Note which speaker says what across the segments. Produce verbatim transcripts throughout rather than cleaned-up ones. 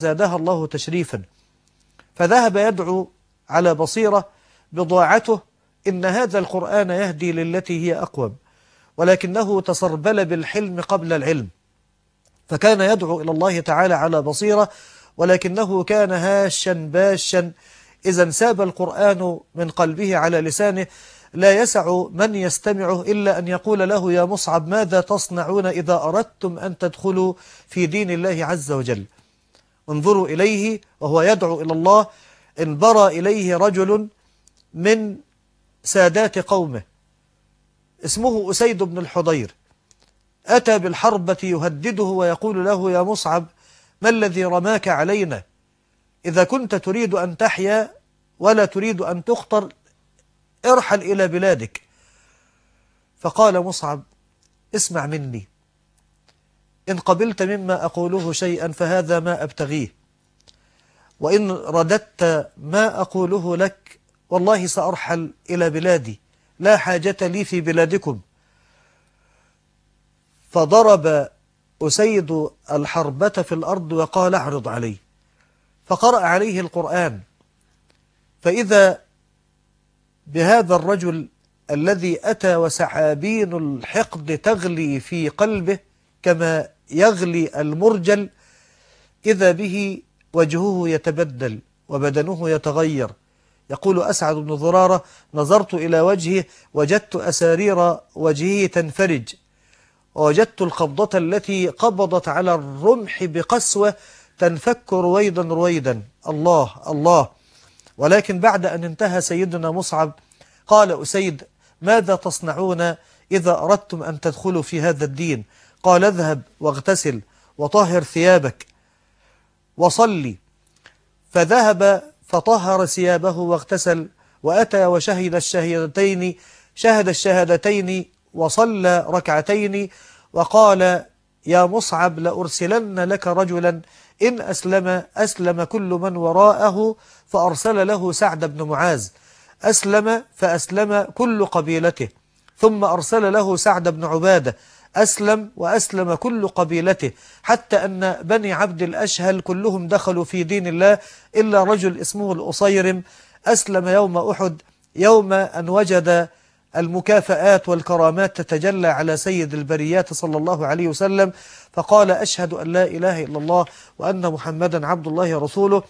Speaker 1: زادها الله تشريفا، فذهب يدعو على بصيرة بضاعته إن هذا القرآن يهدي للتي هي أقوم، ولكنه تسربل بالحلم قبل العلم، فكان يدعو إلى الله تعالى على بصيرة، ولكنه كان هاشا باشا. إذا انساب القرآن من قلبه على لسانه لا يسع من يستمعه إلا أن يقول له: يا مصعب، ماذا تصنعون إذا أردتم أن تدخلوا في دين الله عز وجل؟ انظروا إليه وهو يدعو إلى الله. انبرى إليه رجل من سادات قومه اسمه أسيد بن الحضير، أتى بالحربة يهدده ويقول له: يا مصعب، ما الذي رماك علينا؟ إذا كنت تريد أن تحيا ولا تريد أن تخطر ارحل إلى بلادك. فقال مصعب: اسمع مني، إن قبلت مما أقوله شيئا فهذا ما أبتغيه، وإن رددت ما أقوله لك والله سأرحل إلى بلادي، لا حاجة لي في بلادكم. فضرب أسيد الحربة في الأرض وقال: اعرض علي. فقرأ عليه القرآن، فإذا بهذا الرجل الذي أتى وسحابين الحقد تغلي في قلبه كما يغلي المرجل، إذا به وجهه يتبدل وبدنه يتغير. يقول أسعد بن ضرارة: نظرت إلى وجهه وجدت أسارير وجهه تنفرج، ووجدت القبضة التي قبضت على الرمح بقسوة تنفك رويدا رويدا. الله الله. ولكن بعد أن انتهى سيدنا مصعب قال أسيد: ماذا تصنعون إذا أردتم أن تدخلوا في هذا الدين؟ قال: اذهب واغتسل وطهر ثيابك وصلي. فذهب فطهر ثيابه واغتسل وأتى وشهد الشهادتين شهد الشهادتين وصلى ركعتين، وقال: يا مصعب، لأرسلن لك رجلا إن أسلم أسلم كل من وراءه. فأرسل له سعد بن معاذ، أسلم فأسلم كل قبيلته. ثم أرسل له سعد بن عبادة، أسلم وأسلم كل قبيلته، حتى أن بني عبد الأشهل كلهم دخلوا في دين الله إلا رجل اسمه الأصيرم، أسلم يوم أحد، يوم أن وجد المكافآت والكرامات تتجلى على سيد البريات صلى الله عليه وسلم، فقال: أشهد أن لا إله إلا الله وأن محمدا عبد الله رسوله.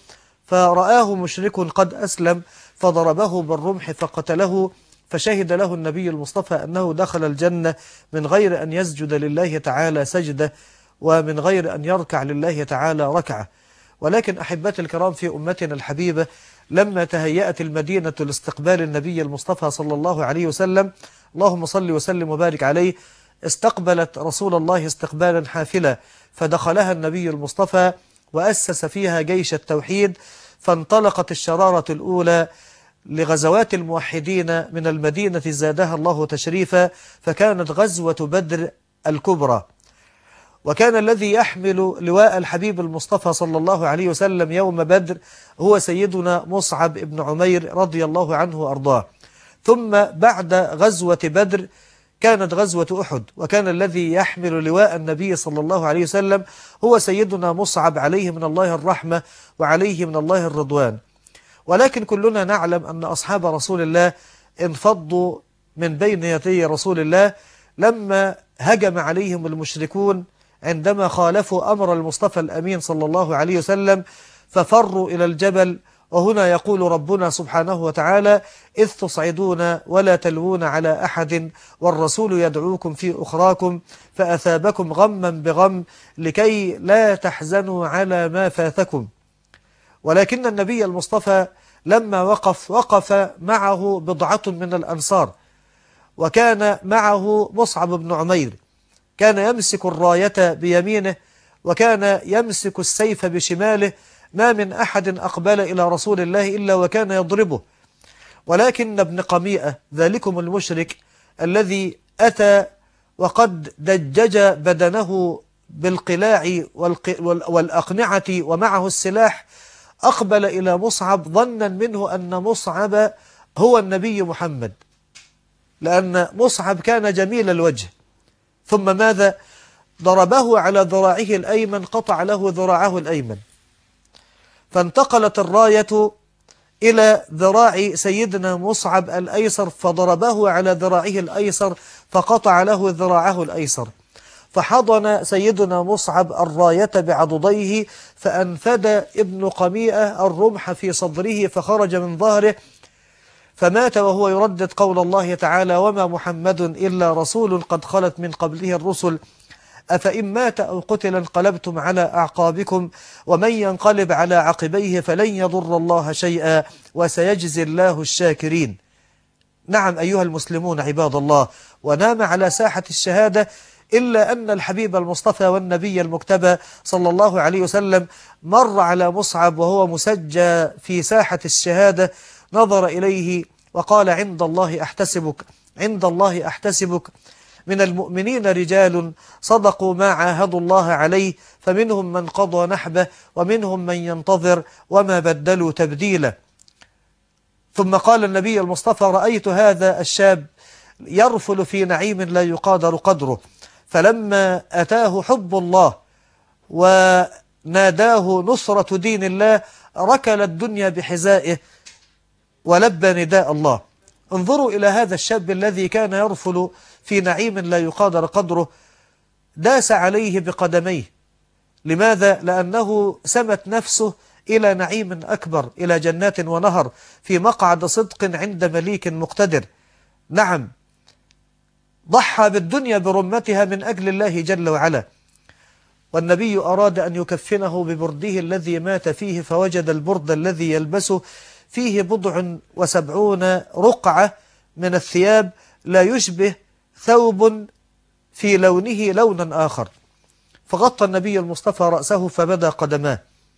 Speaker 1: فرآه مشرك قد أسلم فضربه بالرمح فقتله، فشهد له النبي المصطفى أنه دخل الجنة من غير أن يسجد لله تعالى سجدة، ومن غير أن يركع لله تعالى ركعة. ولكن أحبتي الكرام، في أمتنا الحبيبة لما تهيأت المدينة لاستقبال النبي المصطفى صلى الله عليه وسلم، اللهم صل وسلم وبارك عليه، استقبلت رسول الله استقبالا حافلا، فدخلها النبي المصطفى وأسس فيها جيش التوحيد، فانطلقت الشرارة الأولى لغزوات الموحدين من المدينة زادها الله تشريفا، فكانت غزوة بدر الكبرى. وكان الذي يحمل لواء الحبيب المصطفى صلى الله عليه وسلم يوم بدر هو سيدنا مصعب بن عمير رضي الله عنه وأرضاه. ثم بعد غزوة بدر كانت غزوة أحد، وكان الذي يحمل لواء النبي صلى الله عليه وسلم هو سيدنا مصعب عليه من الله الرحمة وعليه من الله الرضوان. ولكن كلنا نعلم أن أصحاب رسول الله انفضوا من بين يدي رسول الله لما هجم عليهم المشركون عندما خالفوا أمر المصطفى الأمين صلى الله عليه وسلم، ففروا إلى الجبل. وهنا يقول ربنا سبحانه وتعالى: إذ تصعدون ولا تلوون على أحد والرسول يدعوكم في أخراكم فأثابكم غما بغم لكي لا تحزنوا على ما فاتكم. ولكن النبي المصطفى لما وقف وقف معه بضعة من الأنصار، وكان معه مصعب بن عمير، كان يمسك الراية بيمينه وكان يمسك السيف بشماله، ما من أحد أقبل إلى رسول الله إلا وكان يضربه. ولكن ابن قميئة ذلكم المشرك الذي أتى وقد دجج بدنه بالقلاع والأقنعة ومعه السلاح، أقبل إلى مصعب ظنا منه أن مصعب هو النبي محمد، لأن مصعب كان جميل الوجه. ثم ماذا؟ ضربه على ذراعه الأيمن، قطع له ذراعه الأيمن. فانتقلت الراية إلى ذراع سيدنا مصعب الأيسر فضربه على ذراعه الأيسر فقطع له ذراعه الأيسر، فحضن سيدنا مصعب الراية بعضديه فأنفد ابن قميئة الرمح في صدره فخرج من ظهره، فمات وهو يردد قول الله تعالى: وما محمد إلا رسول قد خلت من قبله الرسل أفإن مات أو قتل انقلبتم على أعقابكم ومن ينقلب على عقبيه فلن يضر الله شيئا وسيجزي الله الشاكرين. نعم أيها المسلمون عباد الله، ونام على ساحة الشهادة، إلا أن الحبيب المصطفى والنبي المجتبى صلى الله عليه وسلم مر على مصعب وهو مسجى في ساحة الشهادة، نظر إليه وقال: عند الله أحتسبك، عند الله أحتسبك، من المؤمنين رجال صدقوا ما عاهدوا الله عليه فمنهم من قضى نحبه ومنهم من ينتظر وما بدلوا تبديلا. ثم قال النبي المصطفى: رأيت هذا الشاب يرفل في نعيم لا يقادر قدره، فلما أتاه حب الله وناداه نصرة دين الله ركل الدنيا بحذائه ولبى نداء الله. انظروا إلى هذا الشاب الذي كان يرفل في نعيم لا يقادر قدره، داس عليه بقدميه. لماذا؟ لأنه سمت نفسه إلى نعيم أكبر، إلى جنات ونهر، في مقعد صدق عند مليك مقتدر. نعم، ضحى بالدنيا برمتها من أجل الله جل وعلا. والنبي أراد أن يكفنه ببرده الذي مات فيه، فوجد البرد الذي يلبسه فيه بضع وسبعون رقعة من الثياب لا يشبه ثوب في لونه لونا آخر. فغطى النبي المصطفى رأسه فبدا قدماه،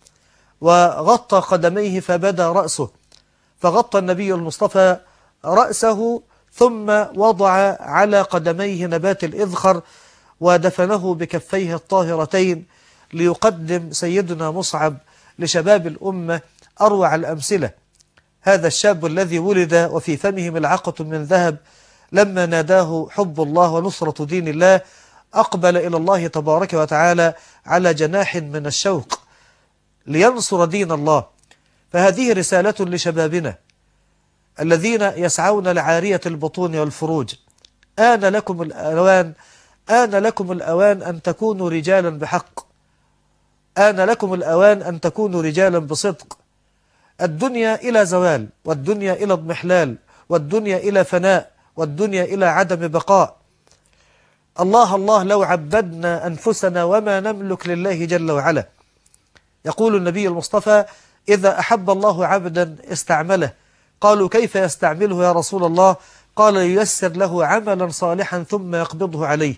Speaker 1: وغطى قدميه فبدا رأسه، فغطى النبي المصطفى رأسه ثم وضع على قدميه نبات الإذخر ودفنه بكفيه الطاهرتين، ليقدم سيدنا مصعب لشباب الأمة أروع الأمثلة. هذا الشاب الذي ولد وفي فمه ملعقة من ذهب، لما ناداه حب الله ونصرة دين الله أقبل إلى الله تبارك وتعالى على جناح من الشوق لينصر دين الله. فهذه رسالة لشبابنا الذين يسعون لعارية البطون والفروج. آن لكم الأوان، آن لكم الأوان أن تكونوا رجالا بحق، آن لكم الأوان أن تكونوا رجالا بصدق. الدنيا إلى زوال، والدنيا إلى اضمحلال، والدنيا إلى فناء، والدنيا إلى عدم بقاء. الله الله لو عبدنا أنفسنا وما نملك لله جل وعلا. يقول النبي المصطفى: إذا أحب الله عبدا استعمله. قالوا: كيف يستعمله يا رسول الله؟ قال: ييسر له عملا صالحا ثم يقبضه عليه.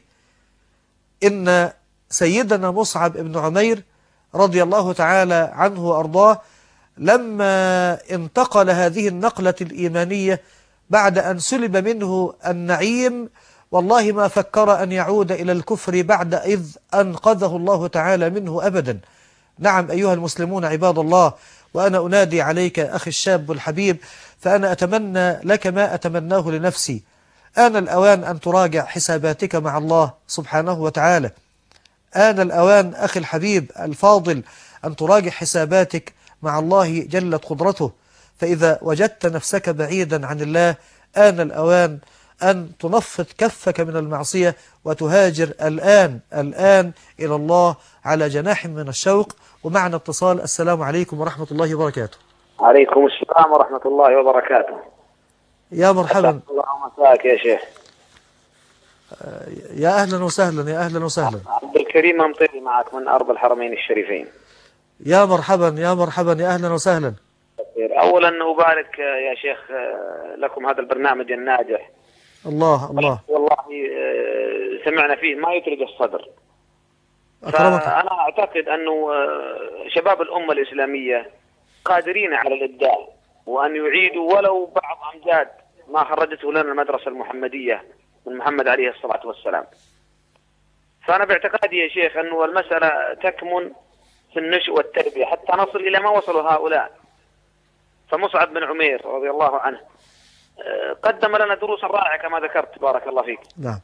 Speaker 1: إن سيدنا مصعب بن عمير رضي الله تعالى عنه وأرضاه لما انتقل هذه النقلة الإيمانية بعد أن سلب منه النعيم، والله ما فكر أن يعود إلى الكفر بعد إذ أنقذه الله تعالى منه أبدا. نعم أيها المسلمون عباد الله، وأنا أنادي عليك أخي الشاب الحبيب، فأنا أتمنى لك ما أتمناه لنفسي. آن الأوان أن تراجع حساباتك مع الله سبحانه وتعالى. آن الأوان أخي الحبيب الفاضل أن تراجع حساباتك مع الله جلت قدرته. فإذا وجدت نفسك بعيدا عن الله آن الأوان أن تنفض كفك من المعصية وتهاجر الآن الآن إلى الله على جناح من الشوق. ومعنا اتصال. السلام عليكم ورحمة الله وبركاته.
Speaker 2: عليكم السلام ورحمة الله وبركاته.
Speaker 1: يا مرحبا.
Speaker 2: الله مساك يا شيخ.
Speaker 1: يا أهلا وسهلا، يا أهلا وسهلا.
Speaker 2: عبد الكريم ممطري معك من أرض الحرمين الشريفين.
Speaker 1: يا مرحبا يا مرحبا، يا أهلا وسهلا.
Speaker 2: أولا أبارك يا شيخ لكم هذا البرنامج الناجح.
Speaker 1: الله الله.
Speaker 2: والله سمعنا فيه ما يترك الصدر.
Speaker 1: أكرمك.
Speaker 2: فأنا أعتقد أنه شباب الأمة الإسلامية قادرين على الإبداع، وأن يعيدوا ولو بعض أمجاد ما خرجته لنا المدرسة المحمدية من محمد عليه الصلاة والسلام. فأنا باعتقادي يا شيخ أنه المسألة تكمن في النشء والتربية حتى نصل إلى ما وصلوا هؤلاء. فمصعب بن عمير رضي الله عنه قدم لنا دروسا رائعة كما ذكرت بارك الله فيك.
Speaker 1: نعم.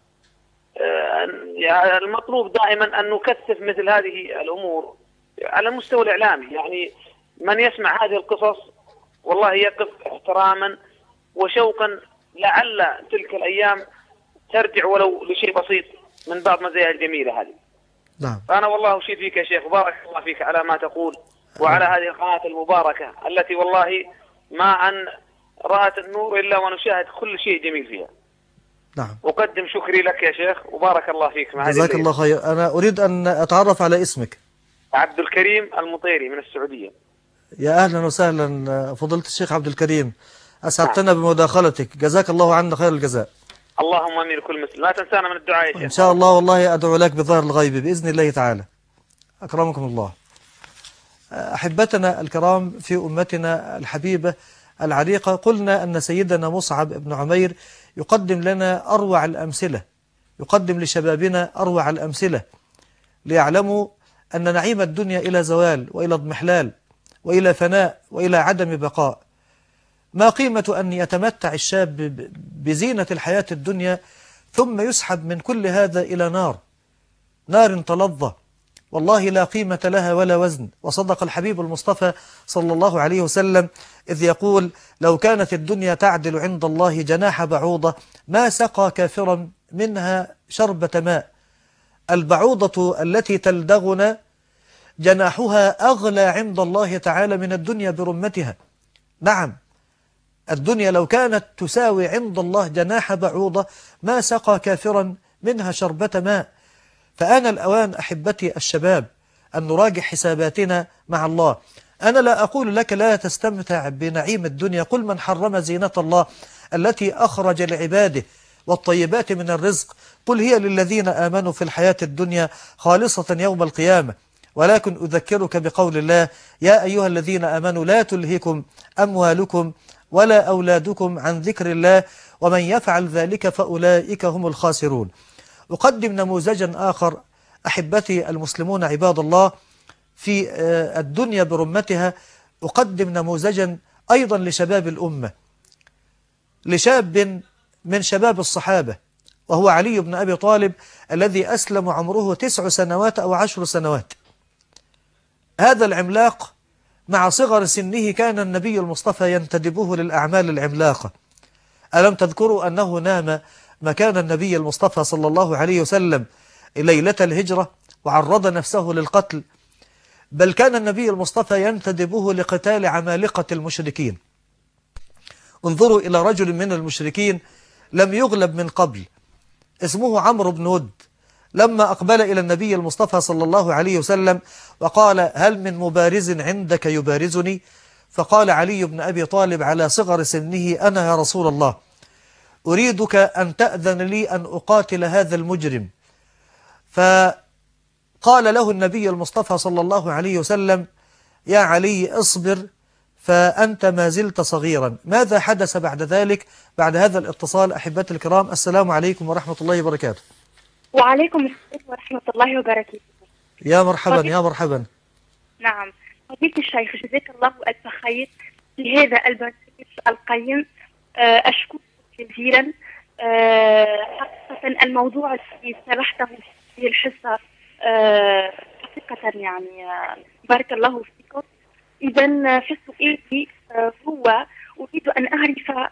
Speaker 2: المطلوب دائما أن نكثف مثل هذه الأمور على المستوى الإعلامي. يعني من يسمع هذه القصص والله يقف احتراما وشوقا، لعل تلك الأيام ترجع ولو لشيء بسيط من بعض مزايا الجميلة هذه.
Speaker 1: نعم.
Speaker 2: فأنا والله أشيد فيك يا شيخ، بارك الله فيك على ما تقول وعلى هذه القناة المباركة التي والله ما أن رأت النور إلا ونشاهد كل شيء جميل فيها.
Speaker 1: نعم.
Speaker 2: أقدم شكري لك يا شيخ وبارك الله فيك. مع
Speaker 1: جزاك الله خير. أنا أريد أن أتعرف على اسمك.
Speaker 2: عبد الكريم المطيري من السعودية.
Speaker 1: يا أهلا وسهلا فضيلة الشيخ عبد الكريم، أسعدتنا بمداخلتك، جزاك الله عنا خير الجزاء.
Speaker 2: اللهم امين كل مسلم. لا تنسانا من الدعاء يا شيخ.
Speaker 1: إن شاء الله والله أدعو لك بظاهر الغيب بإذن الله تعالى. أكرمكم الله. أحبتنا الكرام في أمتنا الحبيبة العريقة، قلنا أن سيدنا مصعب بن عمير يقدم لنا أروع الأمثلة، يقدم لشبابنا أروع الأمثلة ليعلموا أن نعيم الدنيا إلى زوال وإلى اضمحلال وإلى فناء وإلى عدم بقاء. ما قيمة أن يتمتع الشاب بزينة الحياة الدنيا ثم يسحب من كل هذا إلى نار، نار تلظى والله لا قيمة لها ولا وزن. وصدق الحبيب المصطفى صلى الله عليه وسلم إذ يقول: لو كانت الدنيا تعدل عند الله جناح بعوضة ما سقى كافرا منها شربة ماء. البعوضة التي تلدغنا جناحها أغلى عند الله تعالى من الدنيا برمتها. نعم، الدنيا لو كانت تساوي عند الله جناح بعوضة ما سقى كافرا منها شربة ماء. فآن الأوان أحبتي الشباب أن نراجع حساباتنا مع الله. أنا لا أقول لك لا تستمتع بنعيم الدنيا، قل من حرم زينة الله التي أخرج لعباده والطيبات من الرزق، قل هي للذين آمنوا في الحياة الدنيا خالصة يوم القيامة. ولكن أذكرك بقول الله: يا أيها الذين آمنوا لا تلهكم أموالكم ولا أولادكم عن ذكر الله ومن يفعل ذلك فأولئك هم الخاسرون. أقدم نموذجا آخر أحبتي المسلمون عباد الله في الدنيا برمتها، أقدم نموذجا أيضا لشباب الأمة، لشاب من شباب الصحابة وهو علي بن أبي طالب الذي أسلم عمره تسع سنوات أو عشر سنوات. هذا العملاق مع صغر سنه كان النبي المصطفى ينتدبه للأعمال العملاقة. ألم تذكروا أنه نام مكان النبي المصطفى صلى الله عليه وسلم ليلة الهجرة وعرض نفسه للقتل؟ بل كان النبي المصطفى ينتدبه لقتال عمالقة المشركين. انظروا إلى رجل من المشركين لم يغلب من قبل، اسمه عمرو بن ود. لما أقبل إلى النبي المصطفى صلى الله عليه وسلم وقال: هل من مبارز عندك يبارزني؟ فقال علي بن أبي طالب على صغر سنه: أنا يا رسول الله، أريدك أن تأذن لي أن أقاتل هذا المجرم. فقال له النبي المصطفى صلى الله عليه وسلم: يا علي اصبر فأنت ما زلت صغيرا. ماذا حدث بعد ذلك؟ بعد هذا الاتصال أحبتي الكرام، السلام عليكم ورحمة الله وبركاته.
Speaker 3: وعليكم السلام ورحمة الله وبركاته.
Speaker 1: يا مرحبا يا مرحبا.
Speaker 3: نعم فضيلة الشيخ، جزاك الله ألف خير لهذا البرنامج القيم. أشكرك جزيلا، خاصة الموضوع الذي سرحته في الحصة حقيقة يعني بارك الله فيكم. إذا في سؤالي هو أريد أن أعرف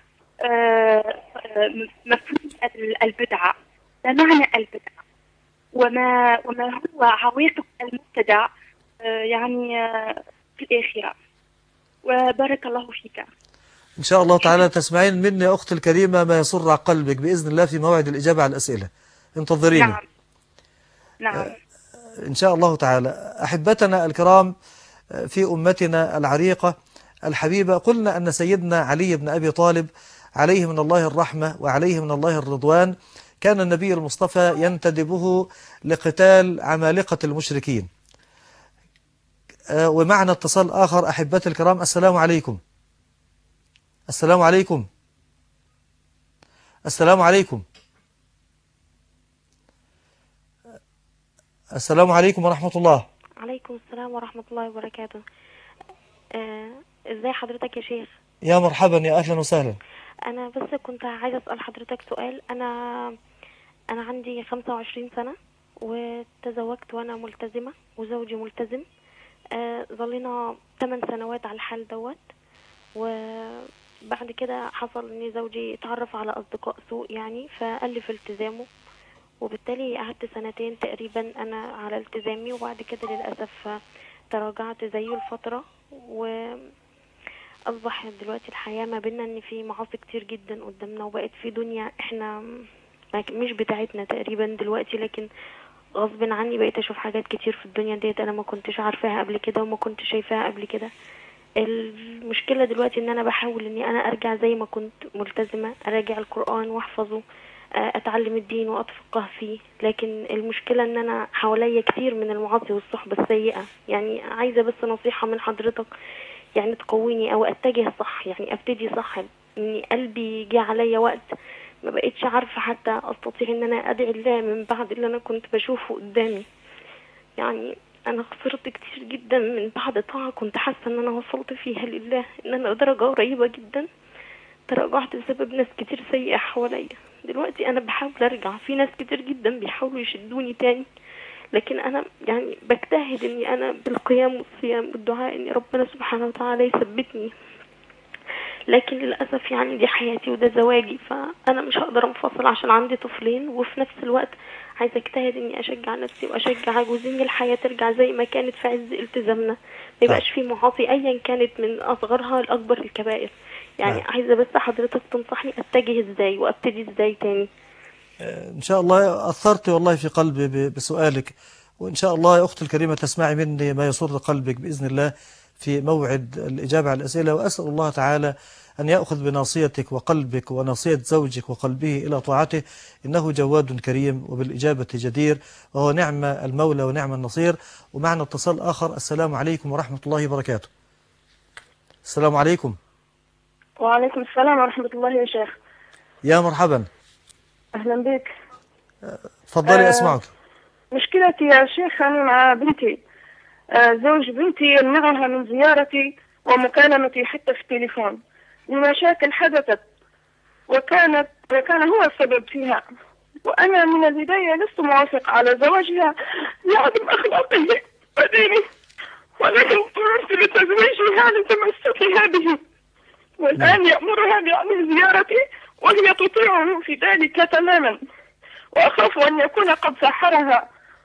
Speaker 3: مفهوم البدعة، ما معنى البدعة وما وما هو عواقب المبتدع يعني في الآخرة، وبارك الله فيك.
Speaker 1: إن شاء الله تعالى تسمعين مني يا أختي الكريمة ما يسر قلبك بإذن الله في موعد الإجابة على الأسئلة، انتظريني.
Speaker 3: نعم نعم
Speaker 1: إن شاء الله تعالى. أحبتنا الكرام في أمتنا العريقة الحبيبة، قلنا أن سيدنا علي بن أبي طالب عليه من الله الرحمة وعليه من الله الرضوان كان النبي المصطفى ينتدبه لقتال عمالقة المشركين. ومعنا اتصال آخر أحبتي الكرام. السلام عليكم. السلام عليكم. السلام عليكم. السلام عليكم ورحمة الله.
Speaker 4: عليكم السلام ورحمة الله وبركاته. آه، ازاي حضرتك يا شيخ؟
Speaker 1: يا مرحبا يا أهلا وسهلا.
Speaker 4: أنا بس كنت عايزة أسأل حضرتك سؤال. أنا أنا عندي خمسة وعشرين سنة وتزوجت وأنا ملتزمة وزوجي ملتزم. آه ظلينا ثمان سنوات على الحال دوت. وبعد كده حصل ان زوجي اتعرف على اصدقاء سوء يعني، فقال لي في التزامه، وبالتالي قعدت سنتين تقريبا انا على التزامي، وبعد كده للاسف تراجعت زيه الفتره. واصبح دلوقتي الحياه ما بيننا ان في معاصي كتير جدا قدامنا، وبقت في دنيا احنا مش بتاعتنا تقريبا دلوقتي، لكن غصب عني بقيت اشوف حاجات كتير في الدنيا ديت انا ما كنتش عارفاها قبل كده وما كنتش شايفاها قبل كده. المشكله دلوقتي ان انا بحاول اني انا ارجع زي ما كنت ملتزمه، اراجع القران واحفظه، اتعلم الدين واتفقه فيه، لكن المشكله ان انا حواليا كتير من المعاصي والصحبه السيئه. يعني عايزه بس نصيحه من حضرتك يعني تقويني او اتجه صح، يعني ابتدي صح. اني قلبي جه عليا وقت ما بقيتش عارفه حتى استطيع ان انا ادعي الله من بعد اللي انا كنت بشوفه قدامي. يعني انا خسرت كتير جدا من بعد طاعه كنت حاسه ان انا وصلت فيها لله، ان انا درجه قريبه جدا تراجعت بسبب ناس كتير سيئه حواليا. دلوقتي انا بحاول ارجع، في ناس كتير جدا بيحاولوا يشدوني تاني، لكن انا يعني بجتهد اني انا بالقيام والصيام والدعاء ان ربنا سبحانه وتعالى يثبتني، لكن للاسف يعني دي حياتي وده زواجي، فانا مش هقدر انفصل عشان عندي طفلين، وفي نفس الوقت عايزه اجتهد اني اشجع نفسي واشجع جوزي ان الحياه ترجع زي ما كانت في عز التزامنا، ما يبقاش في معاصي ايا كانت من اصغرها لاكبر الكبائر. يعني
Speaker 1: نعم.
Speaker 4: عايزه بس حضرتك تنصحني اتجه ازاي وابتدي ازاي تاني.
Speaker 1: إن شاء الله أثرت والله في قلبي ب- بسؤالك، وإن شاء الله يا أختي الكريمة تسمعي مني ما يسر قلبك بإذن الله في موعد الإجابة على الأسئلة. وأسأل الله تعالى أن يأخذ بناصيتك وقلبك وناصية زوجك وقلبه إلى طاعته، إنه جواد كريم وبالإجابة جدير، وهو نعم المولى ونعم النصير. ومعنا اتصال آخر. السلام عليكم ورحمة الله وبركاته. السلام عليكم.
Speaker 5: وعليكم السلام ورحمة الله يا شيخ.
Speaker 1: يا مرحبا.
Speaker 5: أهلا بك.
Speaker 1: تفضلي
Speaker 5: آه
Speaker 1: أسمعك.
Speaker 5: مشكلتي يا شيخ أنا مع بنتي. آه زوج بنتي يمنعها من زيارتي ومكالمتي حتى في التليفون لمشاكل حدثت، وكانت وكان هو السبب فيها، وأنا من البداية لست موافق على زواجها لعدم أخلاقه ودينه، ولكن اضطررت لتزويجها لتمسكها به، والآن يأمرها بعمل زيارتي وهي تطيعه في ذلك تماما، وأخاف أن يكون قد سحرها.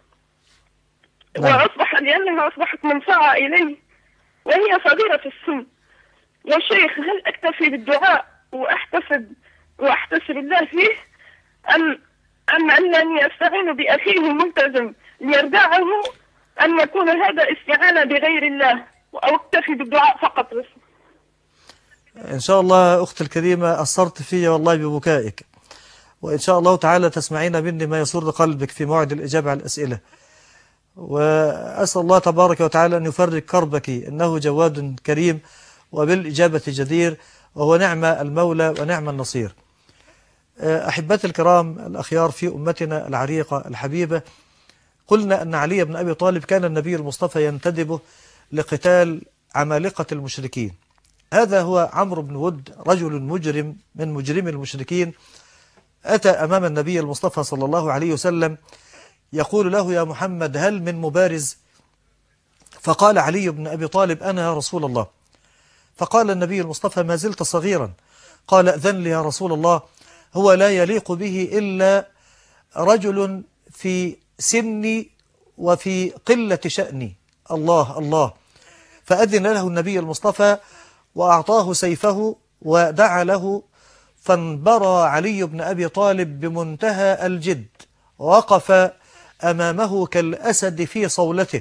Speaker 1: نعم.
Speaker 5: وأصبح لأنها أصبحت منفعة إليه وهي صغيرة في السن. يا شيخ هل أكتفي بالدعاء وأحتسب وأحتسب الله فيه، أم أم أنني أستعين بأخيه الملتزم ليردعه، أن يكون هذا استعانة بغير الله، أو أكتفي بالدعاء فقط بس؟
Speaker 1: إن شاء الله أختي الكريمة أثرت في والله ببكائك، وإن شاء الله تعالى تسمعين مني ما يسر قلبك في موعد الإجابة على الأسئلة. وأسأل الله تبارك وتعالى أن يفرج كربك، إنه جواد كريم وبالإجابة جدير، وهو نعم المولى ونعم النصير. أحبتي الكرام الأخيار في أمتنا العريقة الحبيبة، قلنا أن علي بن أبي طالب كان النبي المصطفى ينتدبه لقتال عمالقة المشركين. هذا هو عمرو بن ود، رجل مجرم من مجرمي المشركين، أتى أمام النبي المصطفى صلى الله عليه وسلم يقول له: يا محمد هل من مبارز؟ فقال علي بن أبي طالب: أنا يا رسول الله. فقال النبي المصطفى: ما زلت صغيرا. قال: أذن لي يا رسول الله، هو لا يليق به إلا رجل في سني وفي قلة شأني. الله الله. فأذن له النبي المصطفى وأعطاه سيفه ودعا له، فانبرى علي بن أبي طالب بمنتهى الجد، ووقف أمامه كالأسد في صولته،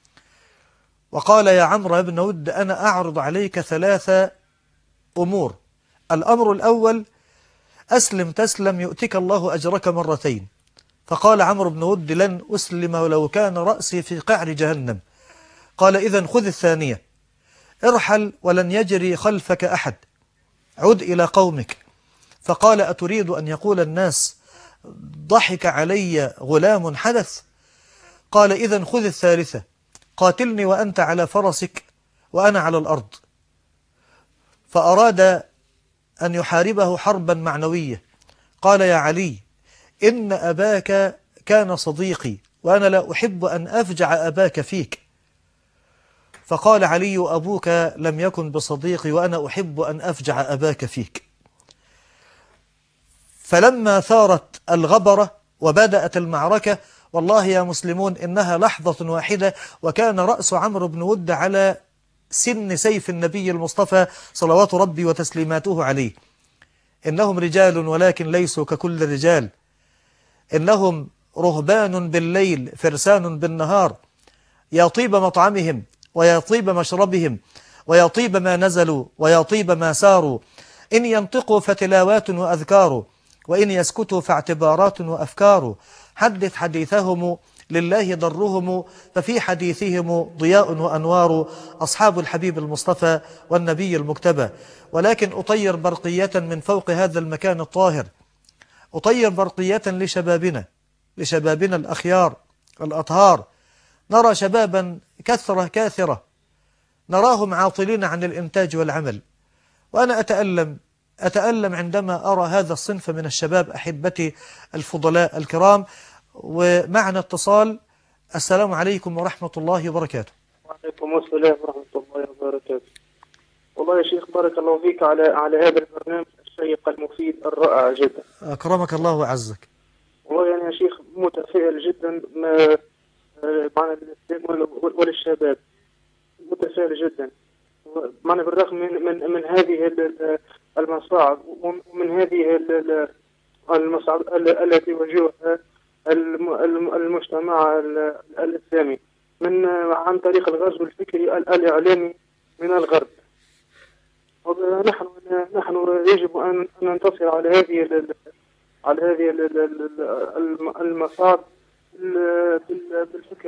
Speaker 1: وقال: يا عمرو بن ود، أنا أعرض عليك ثلاثة أمور. الأمر الأول: أسلم تسلم يؤتك الله أجرك مرتين. فقال عمرو بن ود: لن أسلم ولو كان رأسي في قعر جهنم. قال: إذن خذ الثانية: ارحل ولن يجري خلفك أحد، عد إلى قومك. فقال: أتريد أن يقول الناس ضحك علي غلام حدث؟ قال: إذن خذ الثالثة: قاتلني وأنت على فرسك وأنا على الأرض. فأراد أن يحاربه حربا معنوية. قال: يا علي، إن أباك كان صديقي، وأنا لا أحب أن أفجع أباك فيك. فقال علي أبوك لم يكن بصديقي وأنا أحب أن أفجع أباك فيك. فلما ثارت الغبرة وبدأت المعركة، والله يا مسلمون إنها لحظة واحدة، وكان رأس عمرو بن ود على سن سيف النبي المصطفى صلوات ربي وتسليماته عليه. إنهم رجال ولكن ليسوا ككل الرجال، إنهم رهبان بالليل فرسان بالنهار، يا طيب مطعمهم ويا طيب مشربهم ويا طيب ما نزلوا ويا طيب ما ساروا، إن ينطقوا فتلاوات وأذكار، وإن يسكتوا فاعتبارات وأفكار، حدث حديثهم لله ضرهم، ففي حديثهم ضياء وأنوار، أصحاب الحبيب المصطفى والنبي المكتبى. ولكن أطير برقية من فوق هذا المكان الطاهر، أطير برقية لشبابنا لشبابنا الأخيار الأطهار. نرى شبابا كثرة كاثرة، نراهم عاطلين عن الإنتاج والعمل، وأنا أتألم أتألم عندما أرى هذا الصنف من الشباب. أحبتي الفضلاء الكرام، ومعنا اتصال. السلام عليكم ورحمة الله وبركاته.
Speaker 6: وعليكم السلام ورحمة الله وبركاته. والله يا شيخ بارك الله فيك على على هذا البرنامج الشيق المفيد الرائع جدا.
Speaker 1: أكرمك الله وعزك.
Speaker 6: والله يعني يا شيخ متفائل جدا ما معنى الإسلام وللشباب، متفائل جدا معنى بالرغم من من من هذه المصاعب ومن هذه المصاعب التي يواجهها المجتمع الإسلامي من عن طريق الغزو الفكري الإعلامي من الغرب. نحن نحن يجب أن ننتصر على هذه على هذه المصاعب بالفكر.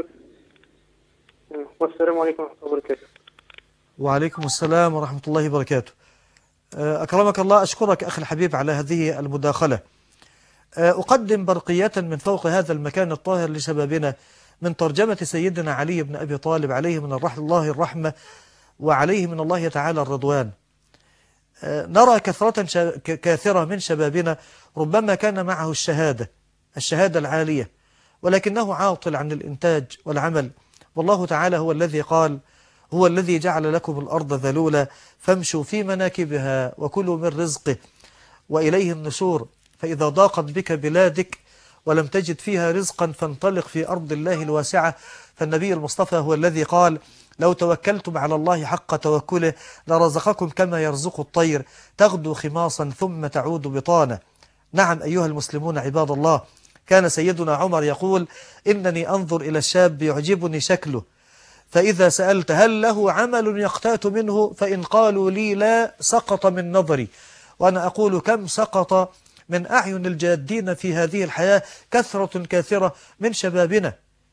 Speaker 6: والسلام عليكم ورحمة الله وبركاته.
Speaker 1: وعليكم السلام ورحمة الله وبركاته. أكرمك الله. أشكرك أخي الحبيب على هذه المداخلة. أقدم برقية من فوق هذا المكان الطاهر لشبابنا من ترجمة سيدنا علي بن أبي طالب عليه من الله الرحمة وعليه من الله تعالى الرضوان. نرى كثرة كاثرة من شبابنا ربما كان معه الشهادة الشهادة العالية، ولكنه عاطل عن الإنتاج والعمل. والله تعالى هو الذي قال: هو الذي جعل لكم الأرض ذلولا فامشوا في مناكبها وكلوا من رزقه وإليه النشور. فإذا ضاقت بك بلادك ولم تجد فيها رزقا فانطلق في أرض الله الواسعة. فالنبي المصطفى هو الذي قال: لو توكلتم على الله حق توكله لرزقكم كما يرزق الطير تغدو خماصا ثم تعود بطانا. نعم أيها المسلمون عباد الله، كان سيدنا عمر يقول: إنني أنظر إلى الشاب يعجبني شكله، فإذا سألت هل له عمل يقتات منه، فإن قالوا لي لا سقط من نظري. وأنا أقول: كم سقط من أعين الجادين في هذه الحياة كثرة كاثرة من شبابنا،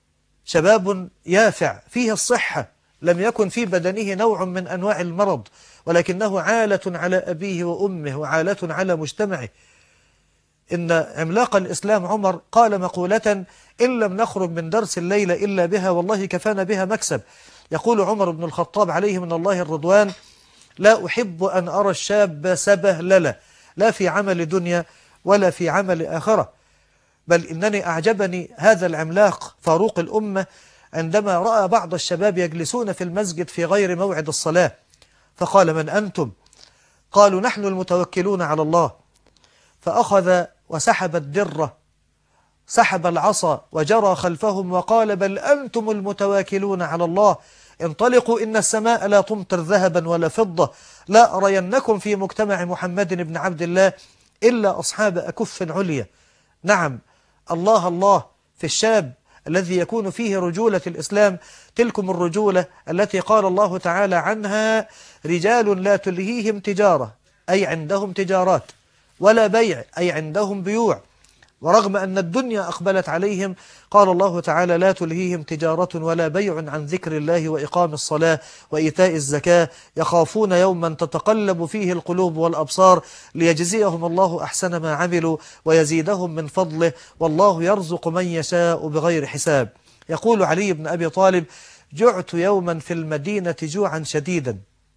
Speaker 1: شباب يافع فيه الصحة، لم يكن في بدنه نوع من أنواع المرض، ولكنه عالة على أبيه وأمه وعالة على مجتمعه. إن عملاق الإسلام عمر قال مقولة: إن لم نخرج من درس الليلة إلا بها والله كفانا بها مكسب. يقول عمر بن الخطاب عليه من الله الرضوان: لا أحب أن أرى الشاب سبهللة، لا في عمل دنيا ولا في عمل آخرة، بل إنني أعجبني هذا العملاق فاروق الأمة عندما رأى بعض الشباب يجلسون في المسجد في غير موعد الصلاة، فقال: من أنتم؟ قالوا: نحن المتوكلون على الله. فأخذ وسحب الدرة، سحب العصا وجرى خلفهم وقال: بل أنتم المتواكلون على الله، انطلقوا إن السماء لا تمطر ذهبا ولا فضة، لا أرينكم في مجتمع محمد بن عبد الله إلا أصحاب أكف عليا. نعم، الله الله في الشاب الذي يكون فيه رجولة الإسلام، تلكم الرجولة التي قال الله تعالى عنها: رجال لا تلهيهم تجارة، أي عندهم تجارات، ولا بيع، أي عندهم بيوع، ورغم أن الدنيا أقبلت عليهم قال الله تعالى: لا تلهيهم تجارة ولا بيع عن ذكر الله وإقام الصلاة وإيتاء الزكاة يخافون يوما تتقلب فيه القلوب والأبصار ليجزيهم الله أحسن ما عملوا ويزيدهم من فضله والله يرزق من يشاء بغير حساب. يقول علي بن أبي طالب: جعت يوما في المدينة جوعا شديدا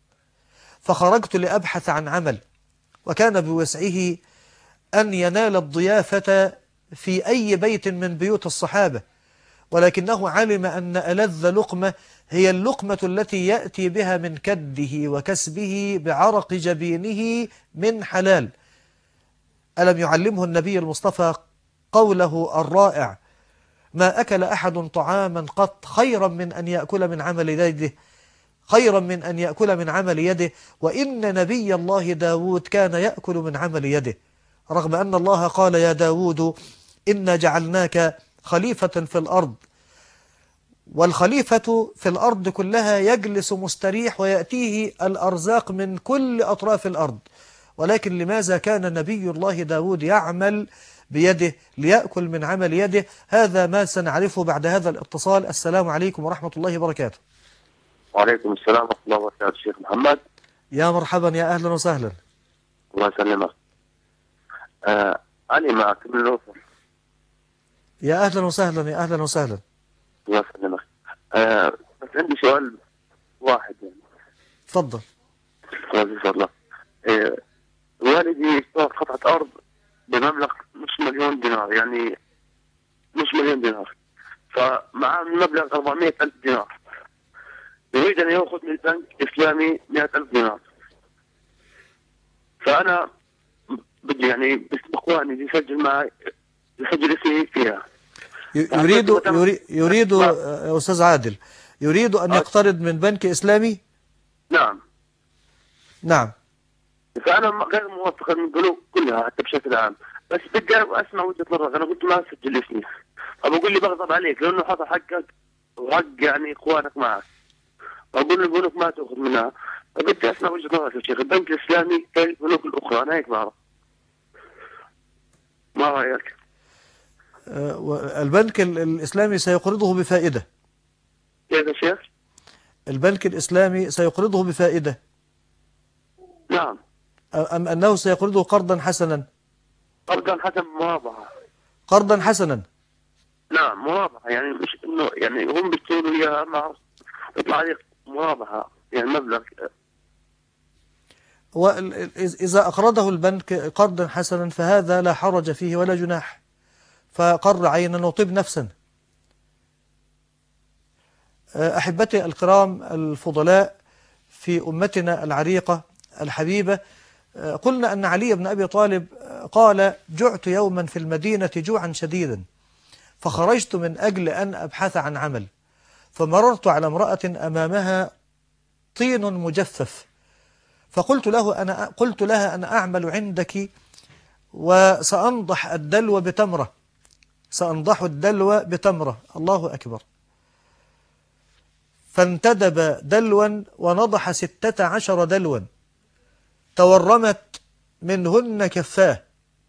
Speaker 1: فخرجت لأبحث عن عمل، وكان بوسعه أن ينال الضيافة في أي بيت من بيوت الصحابة، ولكنه علم أن ألذ لقمة هي اللقمة التي يأتي بها من كده وكسبه بعرق جبينه من حلال. ألم يعلمه النبي المصطفى قوله الرائع: ما أكل أحد طعاما قط خيرا من أن يأكل من عمل يده خيرا من أن يأكل من عمل يده وإن نبي الله داود كان يأكل من عمل يده، رغم أن الله قال: يا داود إنا جعلناك خليفة في الأرض. والخليفة في الأرض كلها يجلس مستريح ويأتيه الأرزاق من كل أطراف الأرض، ولكن لماذا كان نبي الله داود يعمل بيده ليأكل من عمل يده؟ هذا ما سنعرفه بعد هذا الاتصال. السلام عليكم ورحمة الله وبركاته.
Speaker 7: وعليكم السلام ورحمة الله وبركاته. شيخ محمد،
Speaker 1: يا مرحبا، يا أهلا وسهلا.
Speaker 7: الله يسلمك. آه علي معك من الأقصر.
Speaker 1: يا أهلا وسهلا، يا أهلا وسهلا.
Speaker 7: الله يسلمك. آه بس عندي سؤال واحد يعني.
Speaker 1: تفضل.
Speaker 7: إن شاء الله. آه والدي اشترى قطعة أرض بمبلغ مش مليون دينار، يعني مش مليون دينار، فمعاه مبلغ أربعمائة ألف دينار، يريد أن يأخذ من البنك الإسلامي مئة ألف دينار. فأنا بدي يعني باسم إخواني يسجل معي، يسجل اسمي فيها.
Speaker 1: يريد يريد, يريد أستاذ عادل يريد أن يقترض من بنك إسلامي؟
Speaker 7: نعم
Speaker 1: نعم.
Speaker 7: فأنا غير موافق من البنوك كلها حتى بشكل عام، بس بدي أسمع وجهة نظرك. أنا قلت ما أسجل اسمي، فبقول لي بغضب عليك لأنه هذا حقك وحق يعني إخوانك معك، أقول البنوك ما تأخذ منها. فبدي أسمع وجهة نظرك يا شيخ، البنك الإسلامي كالبنوك الأخرى، أنا هيك بعرف، ما رأيك؟
Speaker 1: أه البنك الإسلامي سيقرضه بفائدة.
Speaker 7: كيف يا شيخ؟
Speaker 1: البنك الإسلامي سيقرضه بفائدة.
Speaker 7: نعم.
Speaker 1: أم أنه سيقرضه قرضا حسنا؟
Speaker 7: قرضا حسنا مرابحة.
Speaker 1: قرضا حسنا.
Speaker 7: نعم مرابحة، يعني مش إنه يعني هم بيشتروا إياها مع يطلع عليك مرابحة يعني مبلغ.
Speaker 1: وإذا أقرضه البنك قرضا حسنا فهذا لا حرج فيه ولا جناح، فقر عينا وطب نفسا. أحبتي الكرام الفضلاء في أمتنا العريقة الحبيبة، قلنا أن علي بن أبي طالب قال: جعت يوما في المدينة جوعا شديدا، فخرجت من أجل أن أبحث عن عمل، فمررت على امرأة أمامها طين مجفف، فقلت له أنا قلت لها أنا أعمل عندك وسأنضح الدلو بتمرة، سأنضح الدلو بتمرة. الله أكبر. فانتدب دلوا ونضح ستة عشر دلوا، تورمت منهن كفاه،